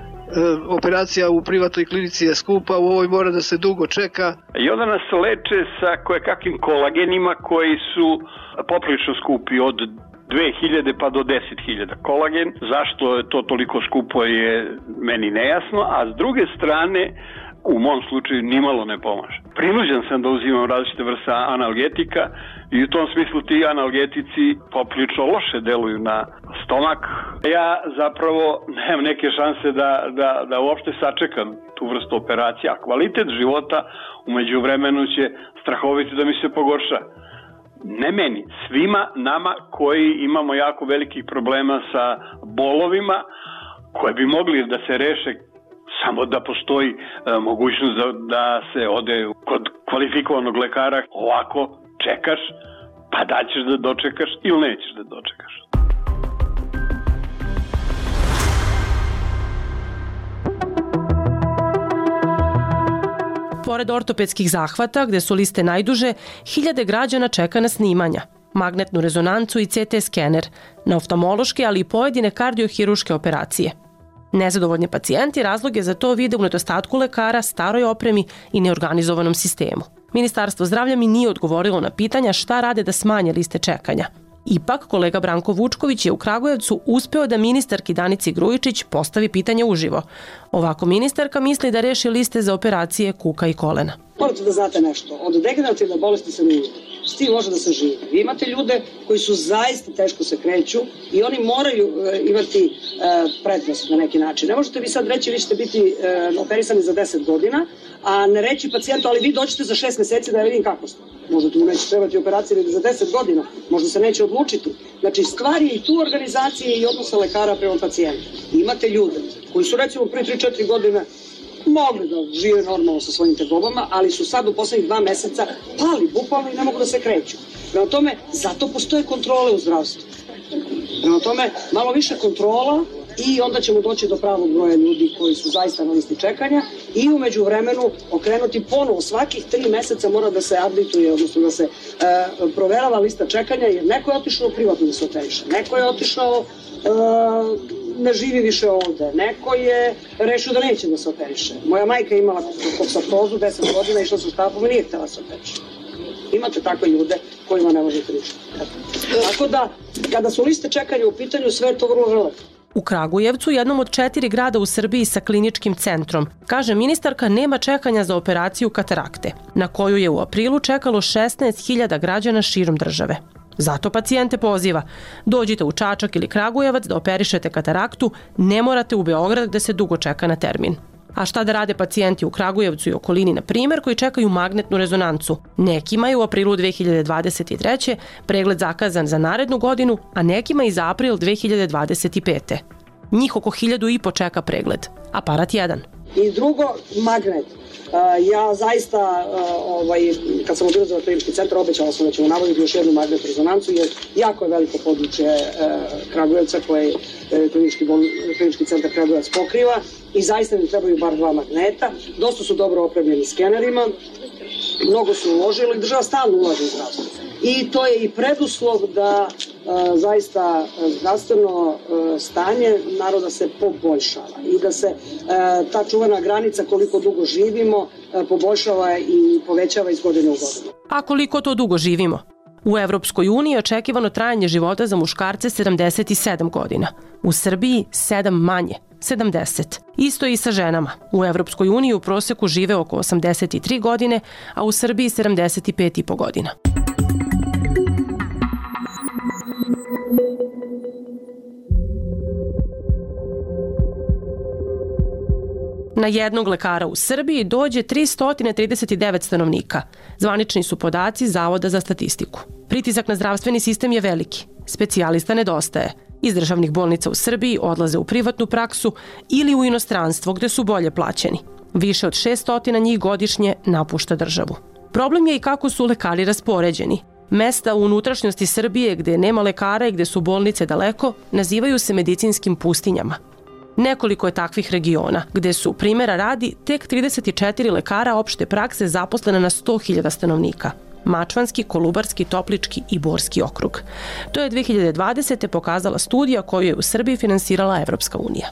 [SPEAKER 11] operacija u privatnoj klinici je skupa, u ovoj mora da se dugo čeka.
[SPEAKER 10] I onda nas leče sa kojekakvim kolagenima koji su poprilično skupi od dve hiljade pa do deset hiljada. Kolagen, zašto je to toliko skupo je meni nejasno, a s druge strane u mom slučaju nimalo ne pomaže. Prinuđen sam da uzimam različite vrste analgetika i u tom smislu ti analgetici poprilično loše deluju na stomak. Ja zapravo nemam neke šanse da, da, da uopšte sačekam tu vrstu operacije, a kvalitet života umeđu vremenu će strahovito da mi se pogorša. Ne meni, svima nama koji imamo jako velikih problema sa bolovima koje bi mogli da se reše samo da postoji e, mogućnost da, da se ode kod kvalifikovanog lekara. Ovako čekaš, pa da ćeš da dočekaš ili nećeš da dočekaš.
[SPEAKER 5] Pored ortopedskih zahvata, gde su liste najduže, hiljade građana čeka na snimanja, magnetnu rezonancu i ce te skener, na oftalmološke, ali i pojedine kardiohiruške operacije. Nezadovoljni pacijenti razlog je za to vide u nedostatku lekara, staroj opremi i neorganizovanom sistemu. Ministarstvo zdravlja mi nije odgovorilo na pitanja šta rade da smanje liste čekanja. Ipak, kolega Branko Vučković je u Kragujevcu uspeo da ministarki Danici Grujičić postavi pitanje uživo. Ovako ministarka misli da reši liste za operacije kuka i kolena.
[SPEAKER 12] Morate da znate nešto, od degenerativne bolesti se ne ide. S tim može da se živi. Vi imate ljude koji su zaista teško se kreću i oni moraju imati e, prednost na neki način. Ne možete vi sad reći vi ćete biti e, operisani za deset godina, a ne reći pacijentu, ali vi dođete za šest meseci da ja vidim kako ste. Možda tu neće trebati operacija ili za deset godina, možda se neće odlučiti. Znači, stvari i tu organizacije i odnosa lekara prema pacijentu. Imate ljude koji su recimo pre tri četiri godine mogli da žive normalno sa svojim tegobama, ali su sad u poslednjih dva meseca pali bukvalno i ne mogu da se kreću. Prema tome, zato postoje kontrole u zdravstvu. Prema tome, malo više kontrola i onda ćemo doći do pravog broja ljudi koji su zaista na listi čekanja i umeđu vremenu okrenuti ponovo. Svakih tri meseca mora da se updateuje, odnosno da se e, proverava lista čekanja, jer neko je otišao privatno da se operiše, neko je otišao e, ne živi više ovde, neko je rešio da neće da se operiše. Moja majka je imala koksartozu, deset godina, išla sa štapom i nije htjela se operiše. Imate takve ljude kojima ne možete ništa. Tako da, kada su liste čekanja u pitanju, sve je to vrlo relativno.
[SPEAKER 5] U Kragujevcu, jednom od četiri grada u Srbiji sa kliničkim centrom, kaže ministarka, nema čekanja za operaciju katarakte, na koju je u aprilu čekalo šesnaest hiljada građana širom države. Zato pacijente poziva, dođite u Čačak ili Kragujevac da operišete kataraktu, ne morate u Beograd gde se dugo čeka na termin. A šta da rade pacijenti u Kragujevcu i okolini, na primjer, koji čekaju magnetnu rezonancu? Nekima je u aprilu dve hiljade dvadeset treće pregled zakazan za narednu godinu, a nekima i za april dve hiljade dvadeset pete Njih oko hiljadu i po čeka pregled. Aparat jedan.
[SPEAKER 12] I drugo, magnet. Ja zaista, ovaj, kad sam obilazila klinički centar, obećala sam da ćemo nabaviti još jednu magnetnu rezonancu, jer jako je veliko područje Kragujevca koje klinički, klinički centar Kragujevac pokriva i zaista mi trebaju bar dva magneta. Dosta su dobro opremljeni skenerima, mnogo su uložili i država stalno ulaže u zdravstvo. I to je i preduslov da a, zaista zdravstveno a, stanje naroda se poboljšava i da se a, ta čuvena granica koliko dugo živimo a, poboljšava i povećava iz godine u godinu.
[SPEAKER 5] A koliko to dugo živimo? U Evropskoj uniji je očekivano trajanje života za muškarce sedamdeset sedam godina. U Srbiji sedam manje, sedamdeset. Isto i sa ženama. U Evropskoj uniji u proseku žive oko osamdeset tri godine, a u Srbiji sedamdeset pet i po godina. Na jednog lekara u Srbiji dođe tristo trideset devet stanovnika. Zvanični su podaci Zavoda za statistiku. Pritisak na zdravstveni sistem je veliki. Specijalista nedostaje. Iz državnih bolnica u Srbiji odlaze u privatnu praksu ili u inostranstvo gde su bolje plaćeni. Više od šessto njih godišnje napušta državu. Problem je i kako su lekari raspoređeni. Mesta u unutrašnjosti Srbije gde nema lekara i gde su bolnice daleko nazivaju se medicinskim pustinjama. Nekoliko je takvih regiona, gde su, primjera radi, tek trideset četiri lekara opšte prakse zaposlene na sto hiljada stanovnika. Mačvanski, Kolubarski, Toplički i Borski okrug. To je dve hiljade dvadesete pokazala studija koju je u Srbiji finansirala Evropska unija.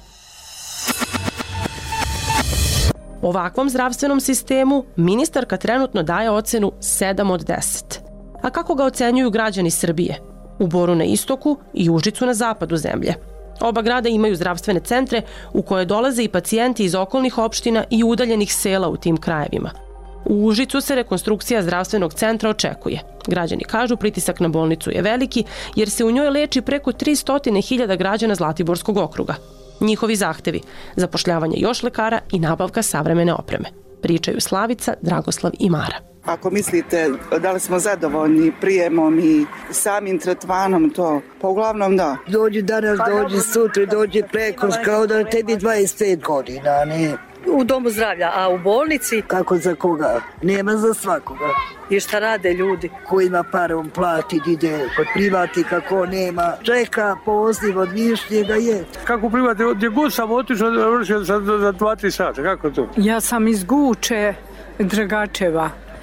[SPEAKER 5] Ovakvom zdravstvenom sistemu ministarka trenutno daje ocenu sedam od deset. A kako ga ocenjuju građani Srbije? U Boru na istoku i Užicu na zapadu zemlje. Oba grada imaju zdravstvene centre u koje dolaze i pacijenti iz okolnih opština i udaljenih sela u tim krajevima. U Užicu se rekonstrukcija zdravstvenog centra očekuje. Građani kažu pritisak na bolnicu je veliki jer se u njoj leči preko tristo hiljada građana Zlatiborskog okruga. Njihovi zahtevi, zapošljavanje još lekara i nabavka savremene opreme. Pričaju Slavica, Dragoslav i Mara.
[SPEAKER 13] Ako mislite da li smo zadovoljni prijemom i samim tretmanom, to pa uglavnom da.
[SPEAKER 14] Dođi danas, dođi sutra, dođi preko, kao da tebi dvadeset pet godina, ne?
[SPEAKER 15] U domu zdravlja, a u bolnici?
[SPEAKER 14] Kako za koga? Nema za svakoga.
[SPEAKER 15] I šta rade ljudi?
[SPEAKER 14] Ko ima pare, on plati, ide kod privatnika, ko nema. Čeka poziv od višnjega je.
[SPEAKER 16] Kako privati, gdje god sam otišao, vršio za dva tri sata, kako to?
[SPEAKER 15] Ja sam iz Guče, Dragačeva.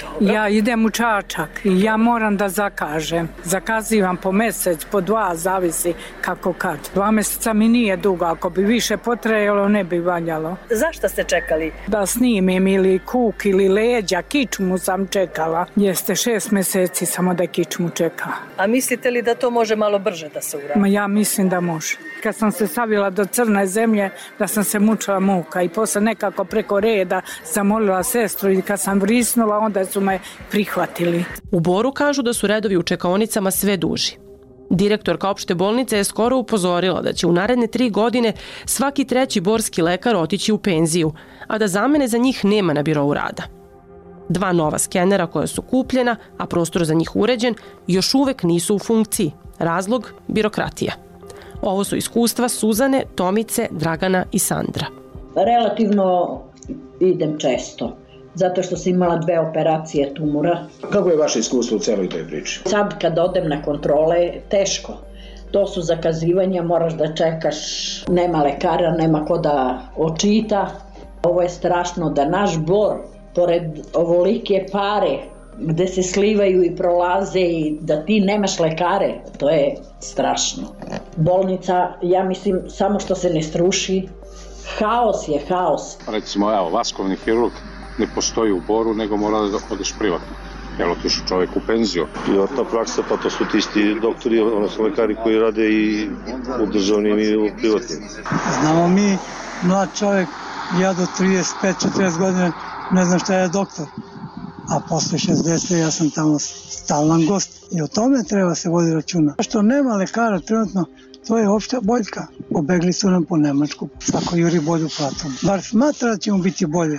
[SPEAKER 4] Ja idem u Čačak i ja moram da zakažem. Zakazivam po mesec, po dva, zavisi kako kad. Dva meseca mi nije dugo, ako bi više potrajalo ne bi valjalo.
[SPEAKER 15] Zašto ste čekali?
[SPEAKER 4] Da snimim ili kuk ili leđa, kičmu sam čekala. Jeste šest meseci samo da kičmu čeka.
[SPEAKER 15] A mislite li da to može malo brže da se uradi?
[SPEAKER 4] Ma ja mislim da može. Kad sam se savila do crne zemlje, da sam se mučila muka i posle nekako preko reda zamolila sestru i kad sam vrisnula, onda su me prihvatili.
[SPEAKER 5] U Boru kažu da su redovi u čekaonicama sve duži. Direktorka opšte bolnice je skoro upozorila da će u naredne tri godine svaki treći borski lekar otići u penziju, a da zamene za njih nema na birou rada. Dva nova skenera koja su kupljena, a prostor za njih uređen, još uvek nisu u funkciji. Razlog – birokratija. Ovo su iskustva Suzane, Tomice, Dragana i Sandra.
[SPEAKER 17] Relativno idem često, zato što sam imala dve operacije tumora.
[SPEAKER 18] Kako je vaše iskustvo u celoj toj priči?
[SPEAKER 17] Sad kad odem na kontrole, teško. To su zakazivanja, moraš da čekaš, nema lekara, nema ko da očita. Ovo je strašno da naš Bor, pored ovolike pare, gde se slivaju i prolaze i da ti nemaš lekare, to je strašno. Bolnica, ja mislim, samo što se ne struši, haos je haos.
[SPEAKER 19] Recimo, evo, vaskovni hirurg ne postoji u Boru, nego mora da odeš privatno. Jel, otišu čovjek u penziju.
[SPEAKER 20] Privatna praksa, pa to su ti isti doktori, odnosno lekari koji rade i u državnim i u privatnim.
[SPEAKER 21] Znamo mi, mlad čovjek, ja do trideset pet četrdeset godina ne znam šta je doktor. A posle šezdeset ja sam tamo stalan gost. I o tome treba se vodi računa. Što nema lekara trenutno, to je opšta boljka. Pobegli su nam po Nemačku, svako juri bolju platu. Bar smatra da ćemo biti bolje.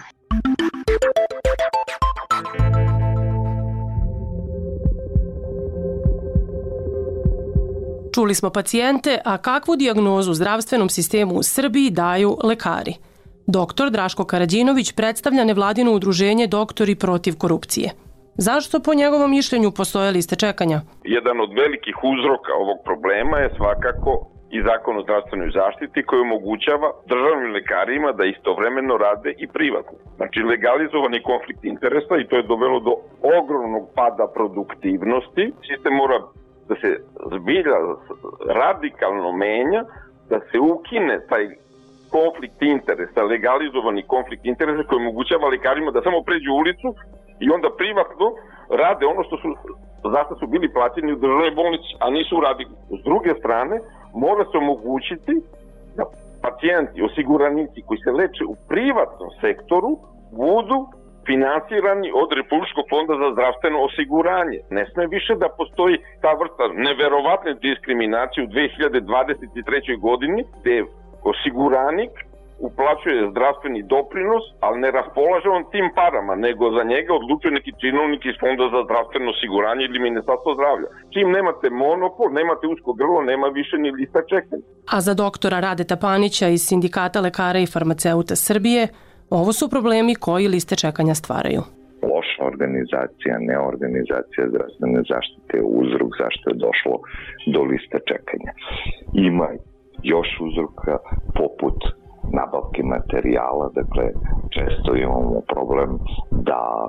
[SPEAKER 5] Čuli smo pacijente, a kakvu dijagnozu zdravstvenom sistemu u Srbiji daju lekari? Doktor Draško Karađinović predstavlja nevladino udruženje Doktori protiv korupcije. Zašto po njegovom mišljenju postoje liste čekanja?
[SPEAKER 22] Jedan od velikih uzroka ovog problema je svakako i zakon o zdravstvenoj zaštiti koji omogućava državnim lekarima da istovremeno rade i privatno. Znači legalizovani konflikt interesa i to je dovelo do ogromnog pada produktivnosti. Sistem mora da se zbilja radikalno menja, da se ukine taj konflikt interesa, legalizovani konflikt interesa koji omogućava lekarima da samo pređu ulicu i onda privatno rade ono što su, zašto su bili plaćeni u državnoj bolnici, a nisu uradili. S druge strane, mora se omogućiti da pacijenti, osiguranici koji se leče u privatnom sektoru budu finansirani od Republičkog fonda za zdravstveno osiguranje. Ne sme više da postoji ta vrsta neverovatne diskriminacije u dve hiljade dvadeset trećoj godini gde osiguranik uplaćuje zdravstveni doprinos, ali ne raspolaže on tim parama, nego za njega odlučuje neki činovnik iz Fonda za zdravstveno osiguranje ili Ministarstvo zdravlja. Čim nemate monopol, nemate usko grlo, nema više ni lista čekanja.
[SPEAKER 5] A za doktora Radeta Panića iz Sindikata lekara i farmaceuta Srbije, ovo su problemi koji liste čekanja stvaraju.
[SPEAKER 23] Loša organizacija, neorganizacija zdravstvene zaštite je uzrok zašto je došlo do liste čekanja. Ima još uzroka poput nabavke materijala, dakle često imamo problem da e,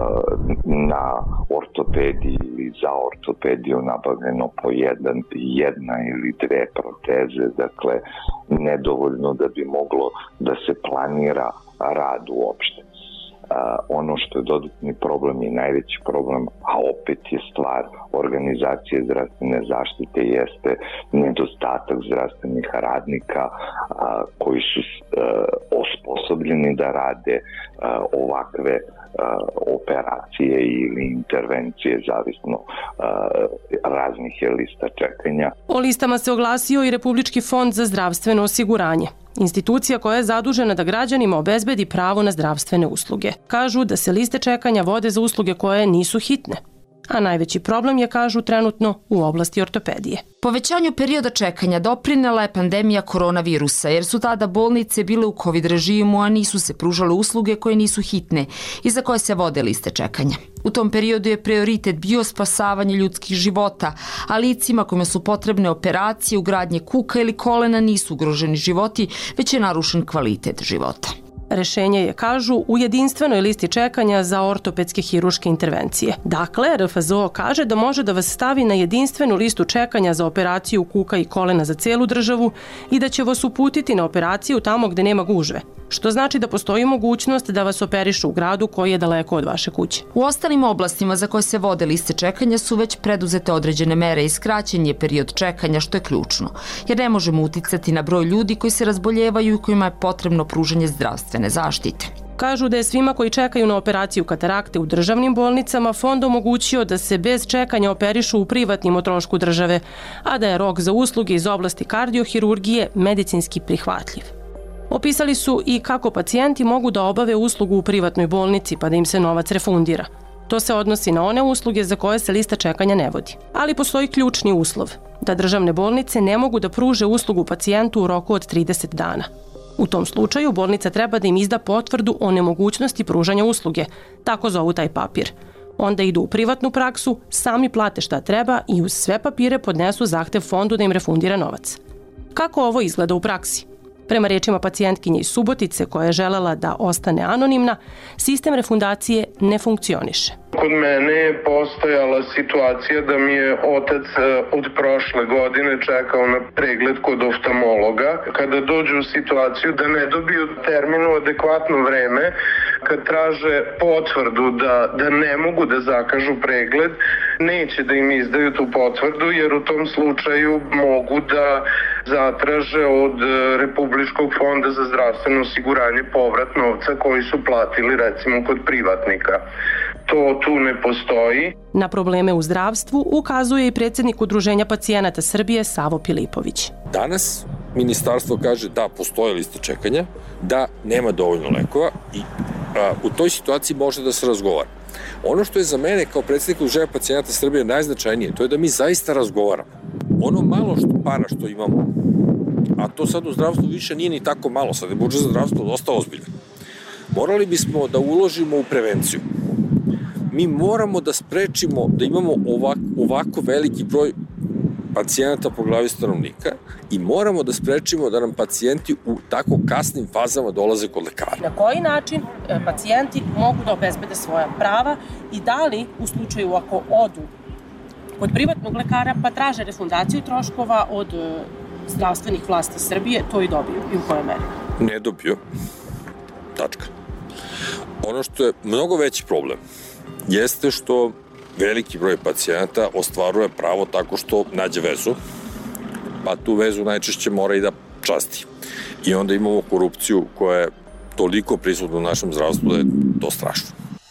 [SPEAKER 23] na ortopediji ili za ortopediju nabavljeno po jedan, jedna ili dve proteze, dakle nedovoljno da bi moglo da se planira rad uopšte. Uh, ono što je dodatni problem i najveći problem, a opet je stvar organizacije zdravstvene zaštite, jeste nedostatak zdravstvenih radnika uh, koji su uh, osposobljeni da rade uh, ovakve uh, operacije ili intervencije, zavisno uh, raznih je lista čekanja.
[SPEAKER 5] O listama se oglasio i Republički fond za zdravstveno osiguranje. Institucija koja je zadužena da građanima obezbedi pravo na zdravstvene usluge. Kažu da se liste čekanja vode za usluge koje nisu hitne. A najveći problem je, kažu, trenutno u oblasti ortopedije.
[SPEAKER 24] Povećanju perioda čekanja doprinela je pandemija koronavirusa, jer su tada bolnice bile u COVID režimu, a nisu se pružale usluge koje nisu hitne i za koje se vode liste čekanja. U tom periodu je prioritet bio spasavanje ljudskih života, a licima kojima su potrebne operacije, ugradnje kuka ili kolena nisu ugroženi životi, već je narušen kvalitet života.
[SPEAKER 5] Rešenje je, kažu, u jedinstvenoj listi čekanja za ortopedske hiruške intervencije. Dakle, R F Z O kaže da može da vas stavi na jedinstvenu listu čekanja za operaciju kuka i kolena za celu državu i da će vas uputiti na operaciju tamo gde nema gužve, što znači da postoji mogućnost da vas operišu u gradu koji je daleko od vaše kuće.
[SPEAKER 24] U ostalim oblastima za koje se vode liste čekanja su već preduzete određene mere i skraćen je period čekanja, što je ključno, jer ne možemo uticati na broj ljudi koji se razboljevaju i kojima je potrebno pružanje zdravstvene zaštite.
[SPEAKER 5] Kažu da je svima koji čekaju na operaciju katarakte u državnim bolnicama fond omogućio da se bez čekanja operišu u privatnim o trošku države, a da je rok za usluge iz oblasti kardiohirurgije medicinski prihvatljiv. Opisali su i kako pacijenti mogu da obave uslugu u privatnoj bolnici pa da im se novac refundira. To se odnosi na one usluge za koje se lista čekanja ne vodi. Ali postoji ključni uslov, da državne bolnice ne mogu da pruže uslugu pacijentu u roku od trideset dana. U tom slučaju bolnica treba da im izda potvrdu o nemogućnosti pružanja usluge, tako zovu taj papir. Onda idu u privatnu praksu, sami plate šta treba i uz sve papire podnesu zahtev fondu da im refundira novac. Kako ovo izgleda u praksi? Prema rečima pacijentkinje iz Subotice koja je želela da ostane anonimna, sistem refundacije ne funkcioniše.
[SPEAKER 2] Kod mene je postojala situacija da mi je otac od prošle godine čekao na pregled kod oftalmologa. Kada dođu u situaciju da ne dobiju terminu adekvatno vreme, kad traže potvrdu da, da ne mogu da zakažu pregled, neće da im izdaju tu potvrdu jer u tom slučaju mogu da zatraže od Republičkog fonda za zdravstveno osiguranje povrat novca koji su platili recimo kod privatnika. To tu ne postoji.
[SPEAKER 5] Na probleme u zdravstvu ukazuje i predsjednik Udruženja pacijenata Srbije Savo Pilipović.
[SPEAKER 3] Danas ministarstvo kaže da postoje liste čekanja, da nema dovoljno lekova i a, u toj situaciji može da se razgovara. Ono što je za mene kao predsjednik Udruženja pacijenata Srbije najznačajnije, to je da mi zaista razgovaramo. Ono malo što para što imamo, a to sad u zdravstvu više nije ni tako malo, sad je budžet za zdravstvo dosta ozbiljan. Morali bismo da uložimo u prevenciju. Mi moramo da sprečimo da imamo ovak, ovako veliki broj pacijenata po glavi stanovnika i moramo da sprečimo da nam pacijenti u tako kasnim fazama dolaze kod lekara.
[SPEAKER 5] Na koji način pacijenti mogu da obezbede svoja prava i da li u slučaju ako odu kod privatnog lekara pa traže refundaciju troškova od zdravstvenih vlasti Srbije, to i dobiju i u kojoj meri?
[SPEAKER 3] Ne dobiju. Tačka. Ono što je mnogo veći problem jeste što veliki broj pacijenata ostvaruje pravo tako što nađe vezu, pa tu vezu najčešće mora i da časti. I onda imamo korupciju koja je toliko prisutna u našem zdravstvu da je to strašno.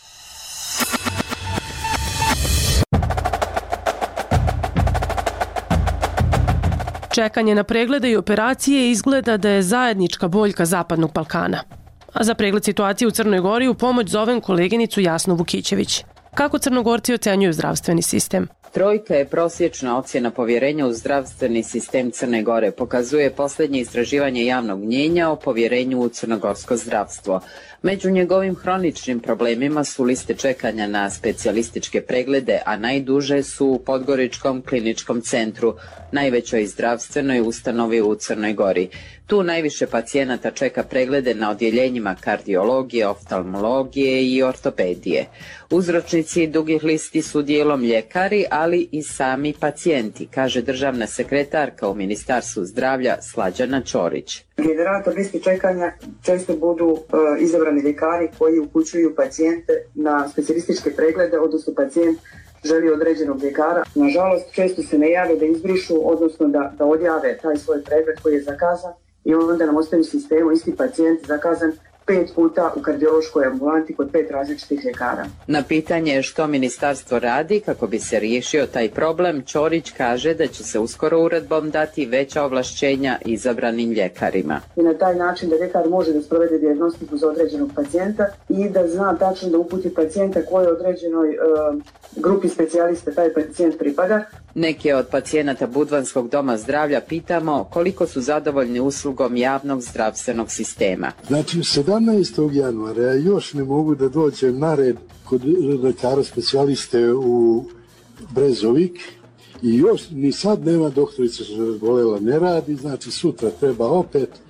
[SPEAKER 5] Čekanje na preglede i operacije izgleda da je zajednička boljka Zapadnog Balkana. A za pregled situacije u Crnoj Gori u pomoć zovem koleginicu Jasnu Vukićević. Kako Crnogorci ocenjuju zdravstveni sistem?
[SPEAKER 1] Trojka je prosječna ocjena povjerenja u zdravstveni sistem Crne Gore, pokazuje posljednje istraživanje javnog mnjenja o povjerenju u crnogorsko zdravstvo. Među njegovim hroničnim problemima su liste čekanja na specijalističke preglede, a najduže su u Podgoričkom kliničkom centru, najvećoj zdravstvenoj ustanovi u Crnoj Gori. Tu najviše pacijenata čeka preglede na odjeljenjima kardiologije, oftalmologije i ortopedije. Uzročnici dugih listi su dijelom ljekari, ali i sami pacijenti, kaže državna sekretarka u Ministarstvu zdravlja Slađana Ćorić.
[SPEAKER 6] Generator listi čekanja često budu uh, izabrani ljekari koji upućuju pacijente na specijalističke preglede, odnosno pacijent želi određenog ljekara. Nažalost, često se ne jave da izbrišu, odnosno da, da odjave taj svoj pregled koji je zakazan i onda nam ostaje u sistemu isti pacijent zakazan pet puta u kardiološkoj ambulanti kod pet različitih ljekara.
[SPEAKER 1] Na pitanje što ministarstvo radi kako bi se riješio taj problem, Ćorić kaže da će se uskoro uredbom dati veća ovlašćenja izabranim ljekarima.
[SPEAKER 6] I na taj način da ljekar može da sprovede dijagnostiku za određenog pacijenta i da zna tačno da uputi pacijenta kojoj određenoj uh, grupi specijalista taj pacijent pripada.
[SPEAKER 1] Neke od pacijenata Budvanskog doma zdravlja pitamo koliko su zadovoljni uslugom javnog zdravstvenog sistema.
[SPEAKER 8] Znači, sedamnaestog januara ja još ne mogu da dođem na red kod lekara specijaliste u Brezovik i još ni sad nema doktorica što je razbolela, ne radi, znači sutra treba opet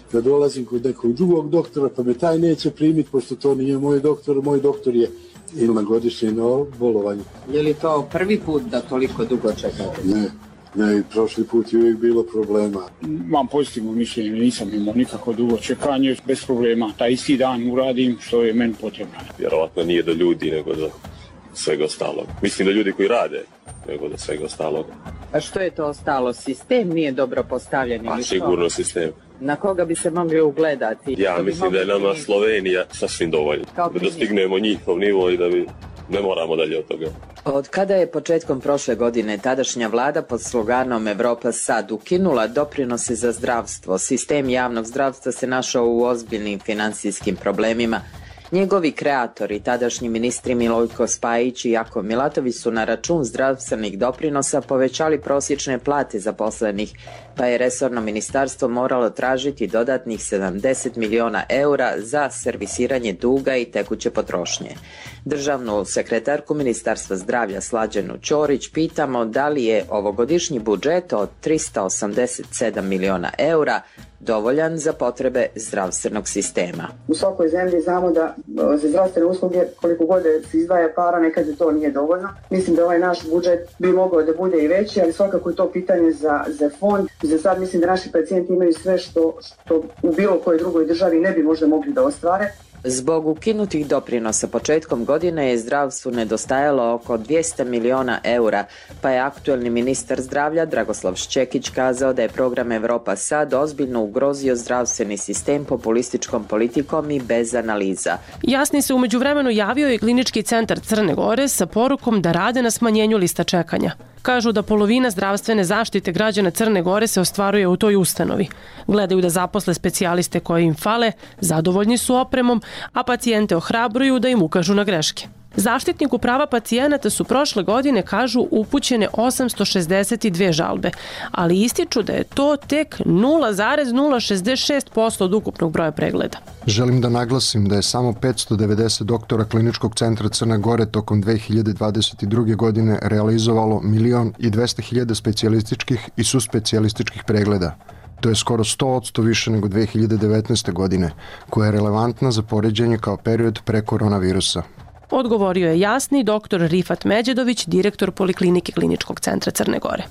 [SPEAKER 8] da dolazim kod nekog drugog doktora, pa me taj neće primiti, pošto to nije moj doktor, moj doktor je ili na godišnje bolovanju.
[SPEAKER 1] Je li to prvi put da toliko dugo čekate?
[SPEAKER 8] Ne, ne, i prošli put je uvijek bilo problema.
[SPEAKER 16] Imam pozitivno mišljenje, nisam imao nikako dugo čekanje, bez problema. Taj isti dan uradim što je meni potrebno.
[SPEAKER 7] Vjerovatno nije do ljudi, nego do svega ostalog. Mislim da ljudi koji rade, nego do svega ostalog.
[SPEAKER 1] A što je to ostalo? Sistem nije dobro postavljen?
[SPEAKER 7] Pa sigurno sistem.
[SPEAKER 1] Na koga bi se mogli ugledati?
[SPEAKER 7] Ja mislim da je nama Slovenija sasvim dovoljna. Da dostignemo njihov nivo i da bi ne moramo dalje od toga.
[SPEAKER 1] Od kada je početkom prošle godine tadašnja vlada pod sloganom Evropa sad ukinula doprinose za zdravstvo, sistem javnog zdravstva se našao u ozbiljnim finansijskim problemima. Njegovi kreatori, tadašnji ministri Milojko Spajić i Jakov Milatović su na račun zdravstvenih doprinosa povećali prosječne plate zaposlenih, pa je resorno ministarstvo moralo tražiti dodatnih sedamdeset miliona eura za servisiranje duga i tekuće potrošnje. Državnu sekretarku Ministarstva zdravlja Slađanu Ćorić pitamo da li je ovogodišnji budžet od trista osamdeset sedam miliona eura dovoljan za potrebe zdravstvenog sistema.
[SPEAKER 6] U svakoj zemlji znamo da za zdravstvene usluge koliko god se izdvaja para, nekad to nije dovoljno. Mislim da ovaj naš budžet bi mogao da bude i veći, ali svakako je to pitanje za, za fond. Za sad mislim da naši pacijenti imaju sve što, što u bilo kojoj drugoj državi ne bi možda mogli da ostvare.
[SPEAKER 1] Zbog ukinutih doprinosa početkom godine je zdravstvu nedostajalo oko dvjesto miliona eura, pa je aktuelni ministar zdravlja Dragoslav Šćekić kazao da je program Evropa sad ozbiljno ugrozio zdravstveni sistem populističkom politikom i bez analiza.
[SPEAKER 5] Jasni se umeđu vremenu javio i Klinički centar Crne Gore sa porukom da rade na smanjenju lista čekanja. Kažu da polovina zdravstvene zaštite građana Crne Gore se ostvaruje u toj ustanovi. Gledaju da zaposle specijaliste koji im fale, zadovoljni su opremom, a pacijente ohrabruju da im ukažu na greške. Zaštitniku prava pacijenata su prošle godine, kažu, upućene osamsto šezdeset dve žalbe, ali ističu da je to tek nula zarez nula šezdeset šest posto od ukupnog broja pregleda.
[SPEAKER 9] Želim da naglasim da je samo petsto devedeset doktora Kliničkog centra Crne Gore tokom dve hiljade dvadeset druge. godine realizovalo milion i dvesta hiljada specijalističkih i suspecijalističkih pregleda. To je skoro sto posto više nego dve hiljade devetnaeste. godine, koja je relevantna za poređenje kao period pre koronavirusa.
[SPEAKER 5] Odgovorio je jasni doktor Rifat Međedović, direktor Poliklinike Kliničkog centra Crne Gore.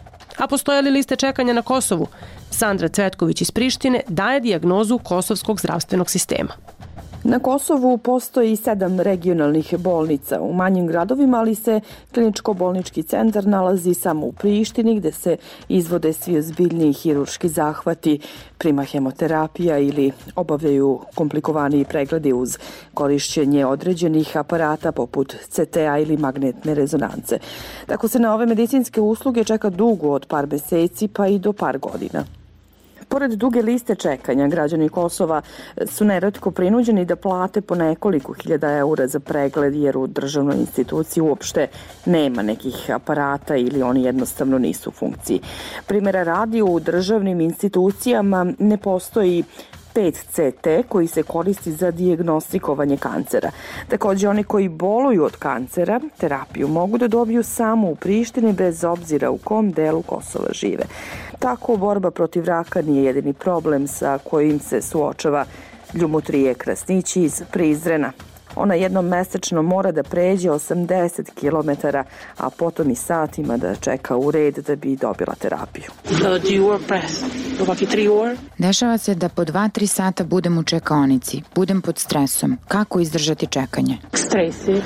[SPEAKER 5] A postoje li liste čekanja na Kosovu? Sandra Cvetković iz Prištine daje dijagnozu kosovskog zdravstvenog sistema.
[SPEAKER 10] Na Kosovu postoji sedam regionalnih bolnica u manjim gradovima, ali se kliničko-bolnički centar nalazi samo u Prištini, gde se izvode svi ozbiljniji hirurški zahvati, prima hemoterapija ili obavljaju komplikovaniji pregledi uz korišćenje određenih aparata poput ce te a ili magnetne rezonance. Tako se na ove medicinske usluge čeka dugo od par meseci pa i do par godina. Pored duge liste čekanja, građani Kosova su neretko prinuđeni da plate po nekoliko hiljada eura za pregled, jer u državnoj instituciji uopšte nema nekih aparata ili oni jednostavno nisu u funkciji. Primjera radi, u državnim institucijama ne postoji pet ce te koji se koristi za dijagnostikovanje kancera. Također, oni koji boluju od kancera terapiju mogu da dobiju samo u Prištini bez obzira u kom delu Kosova žive. Tako, borba protiv raka nije jedini problem sa kojim se suočava Ljumotrije Krasnići iz Prizrena. Ona jednom mesečno mora da pređe osamdeset kilometara, a potom i satima da čeka u red da bi dobila terapiju.
[SPEAKER 11] Dešava se da po dva do tri sata budem u čekaonici, budem pod stresom. Kako izdržati čekanje?
[SPEAKER 10] Stresi.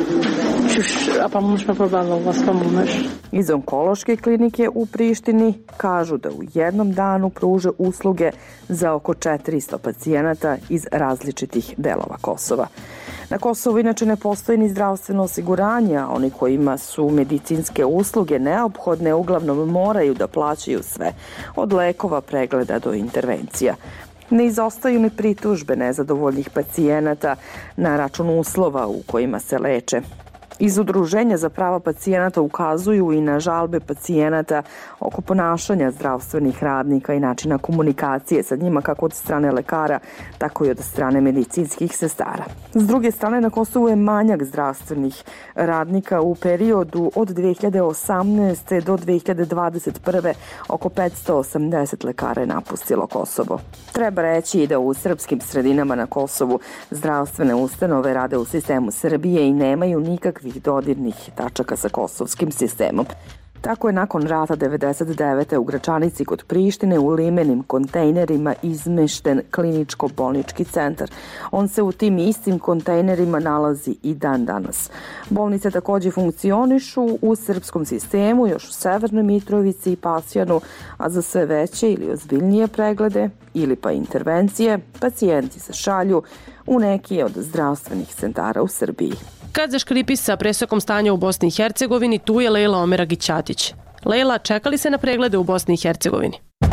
[SPEAKER 10] Iz onkološke klinike u Prištini kažu da u jednom danu pruže usluge za oko četiristo pacijenata iz različitih delova Kosova. Na Kosovu inače ne postoji ni zdravstveno osiguranje, a oni kojima su medicinske usluge neophodne uglavnom moraju da plaćaju sve, od lekova, pregleda do intervencija. Ne izostaju ni pritužbe nezadovoljnih pacijenata na račun uslova u kojima se leče. Iz Udruženja za prava pacijenata ukazuju i na žalbe pacijenata oko ponašanja zdravstvenih radnika i načina komunikacije sa njima kako od strane lekara, tako i od strane medicinskih sestara. S druge strane, na Kosovu je manjak zdravstvenih radnika u periodu od dve hiljade osamnaeste. do dve hiljade dvadeset prve. oko petsto osamdeset lekara je napustilo Kosovo. Treba reći i da u srpskim sredinama na Kosovu zdravstvene ustanove rade u sistemu Srbije i nemaju nikakvih dodirnih tačaka sa kosovskim sistemom. Tako je nakon rata devedeset devete. u Gračanici kod Prištine u limenim kontejnerima izmešten kliničko-bolnički centar. On se u tim istim kontejnerima nalazi i dan danas. Bolnice takođe funkcionišu u srpskom sistemu, još u Severnoj Mitrovici i Pasjanu, a za sve veće ili ozbiljnije preglede ili pa intervencije, pacijenti se šalju u neki od zdravstvenih centara u Srbiji.
[SPEAKER 5] Kad zaškripi sa presokom stanja u Bosni i Hercegovini, tu je Lejla Omeragić-Ćatić. Lejla, čekali se na preglede u Bosni i Hercegovini?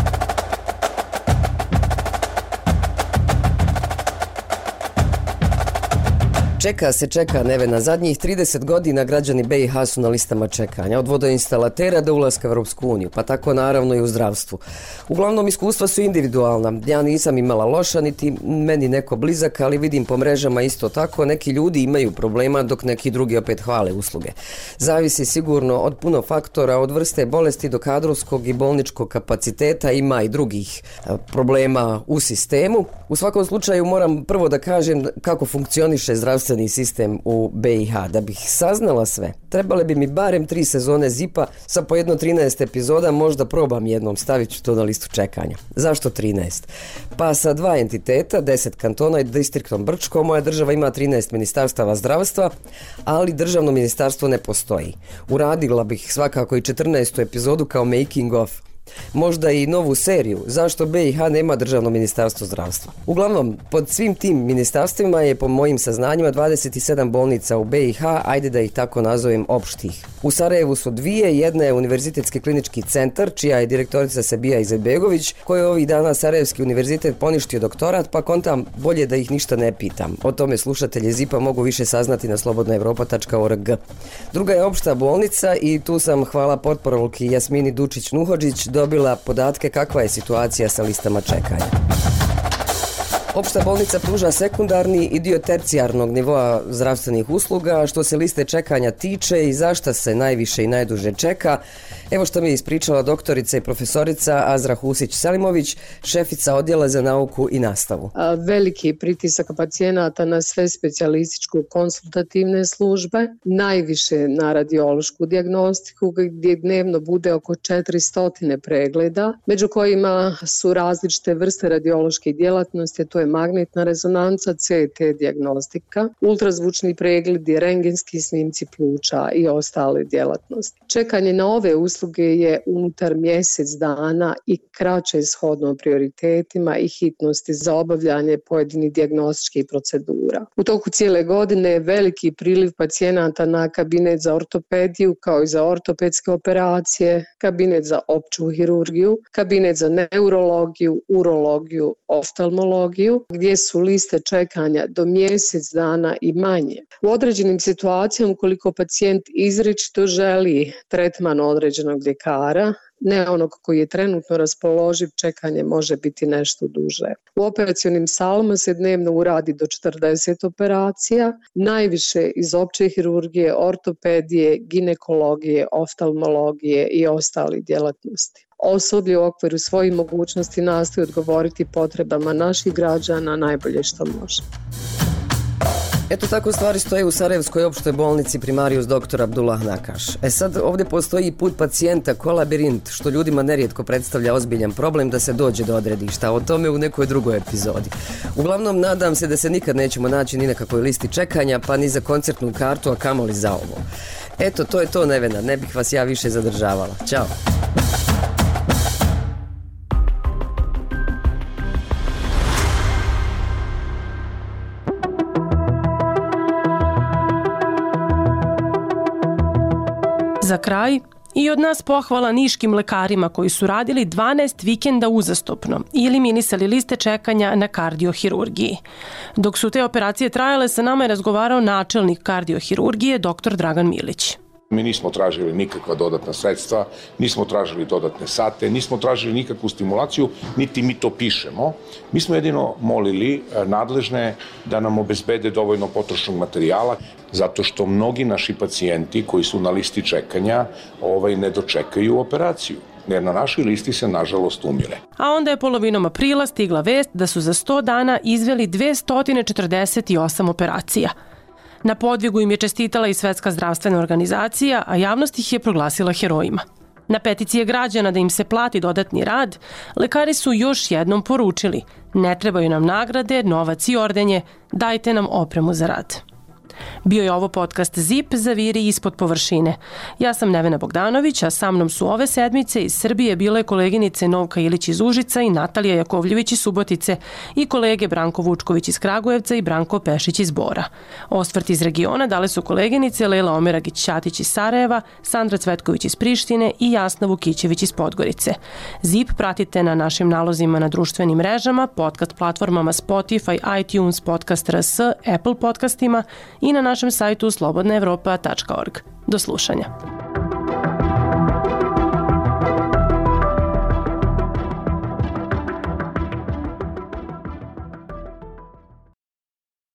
[SPEAKER 12] Čeka se, čeka Nevena. Zadnjih trideset godina građani B i H su na listama čekanja, od vodoinstalatera do ulaska u Europsku uniju, pa tako naravno i u zdravstvu. Uglavnom, iskustva su individualna. Ja nisam imala loša, niti meni neko blizak, ali vidim po mrežama isto tako. Neki ljudi imaju problema, dok neki drugi opet hvale usluge. Zavisi sigurno od puno faktora, od vrste bolesti do kadrovskog i bolničkog kapaciteta, ima i drugih problema u sistemu. U svakom slučaju moram prvo da kažem kako funkcioniše zdravstveni sistem u B i H. Da bih saznala sve, trebale bi mi barem tri sezone zipa sa po jedno trinaest epizoda, možda probam jednom, stavit ću to na listu čekanja. Zašto trinaest? Pa sa dva entiteta, deset kantona i distriktom Brčko, moja država ima trinaest ministarstava zdravstva, ali državno ministarstvo ne postoji. Uradila bih svakako i četrnaestu epizodu kao making of. Možda i novu seriju Zašto B i H nema državno ministarstvo zdravstva. Uglavnom, pod svim tim ministarstvima je po mojim saznanjima dvadeset sedam bolnica u B i H, ajde da ih tako nazovem opštih. U Sarajevu su dvije, jedna je Univerzitetski klinički centar, čija je direktorica Sebija Izetbegović, koja je ovih dana Sarajevski univerzitet poništio doktorat, pa kontam bolje da ih ništa ne pitam. O tome slušatelji Zipa mogu više saznati na slobodna evropa tačka org. Druga je opšta bolnica i tu sam, hvala potporovki Jasmini Dučić-Nuhodžić, dobila podatke kakva je situacija sa listama čekanja. Opšta bolnica pruža sekundarni i dio tercijarnog nivoa zdravstvenih usluga. Što se liste čekanja tiče i zašta se najviše i najduže čeka, evo što mi je ispričala doktorica i profesorica Azra Husić-Selimović, šefica odjela za nauku i nastavu.
[SPEAKER 13] Veliki pritisak pacijenata na sve specijalističko-konsultativne službe, najviše na radiološku dijagnostiku gdje dnevno bude oko četiristo pregleda, među kojima su različite vrste radiološke djelatnosti, to je magnetna rezonanca, C T dijagnostika, ultrazvučni pregledi, rentgenski snimci pluća i ostale djelatnosti. Čekanje na ove usluge je unutar mjesec dana i kraće shodno prioritetima i hitnosti za obavljanje pojedinih dijagnostičkih procedura. U toku cijele godine je veliki priliv pacijenata na kabinet za ortopediju kao i za ortopedske operacije, kabinet za opću hirurgiju, kabinet za neurologiju, urologiju, oftalmologiju, gdje su liste čekanja do mjesec dana i manje. U određenim situacijama, ukoliko pacijent izričito želi tretman određenog ljekara, ne onog koji je trenutno raspoloživ, čekanje može biti nešto duže. U operacionim salama se dnevno uradi do četrdeset operacija, najviše iz opće hirurgije, ortopedije, ginekologije, oftalmologije i ostali djelatnosti. Osoblje u okviru svojih mogućnosti nastoji odgovoriti potrebama naših građana najbolje što može.
[SPEAKER 12] Eto tako stvari stoje u Sarajevskoj opštoj bolnici Primarius doktor Abdullah Nakaš. E sad ovdje postoji put pacijenta ko labirint, što ljudima nerijetko predstavlja ozbiljan problem da se dođe do odredišta. O tome u nekoj drugoj epizodi. Uglavnom, nadam se da se nikad nećemo naći ni na kakvoj listi čekanja, pa ni za koncertnu kartu, a kamoli za ovo. Eto, to je to, Nevena, ne bih vas ja više zadržavala. Ćao!
[SPEAKER 5] Za kraj, I od nas pohvala niškim lekarima koji su radili dvanaest vikenda uzastopno i eliminisali liste čekanja na kardiohirurgiji. Dok su te operacije trajale, sa nama je razgovarao načelnik kardiohirurgije dr. Dragan Milić.
[SPEAKER 4] Mi nismo tražili nikakva dodatna sredstva, nismo tražili dodatne sate, nismo tražili nikakvu stimulaciju, niti mi to pišemo. Mi smo jedino molili nadležne da nam obezbede dovoljno potrošnog materijala, zato što mnogi naši pacijenti koji su na listi čekanja ovaj, ne dočekaju operaciju, jer na našoj listi se nažalost umire.
[SPEAKER 5] A onda je polovinom aprila stigla vest da su za sto dana izveli dvesta četrdeset osam operacija. Na podvigu im je čestitala i Svetska zdravstvena organizacija, a javnost ih je proglasila herojima. Na peticije građana da im se plati dodatni rad, lekari su još jednom poručili: ne trebaju nam nagrade, novac i ordenje, dajte nam opremu za rad. Bio je ovo podcast Zip, zaviri ispod površine. Ja sam Nevena Bogdanović, a sa mnom su ove sedmice iz Srbije bile koleginice Novka Ilić iz Užica i Natalija Jakovljević iz Subotice i kolege Branko Vučković iz Kragujevca i Branko Pešić iz Bora. Osvrt iz regiona dale su koleginice Lela Omeragić-Ćatić iz Sarajeva, Sandra Cvetković iz Prištine i Jasna Vukićević iz Podgorice. Zip pratite na našim nalozima na društvenim mrežama, podcast platformama Spotify, iTunes, Podcast R S, Apple podcastima i na našem sajtu slobodna evropa tačka org. Do slušanja.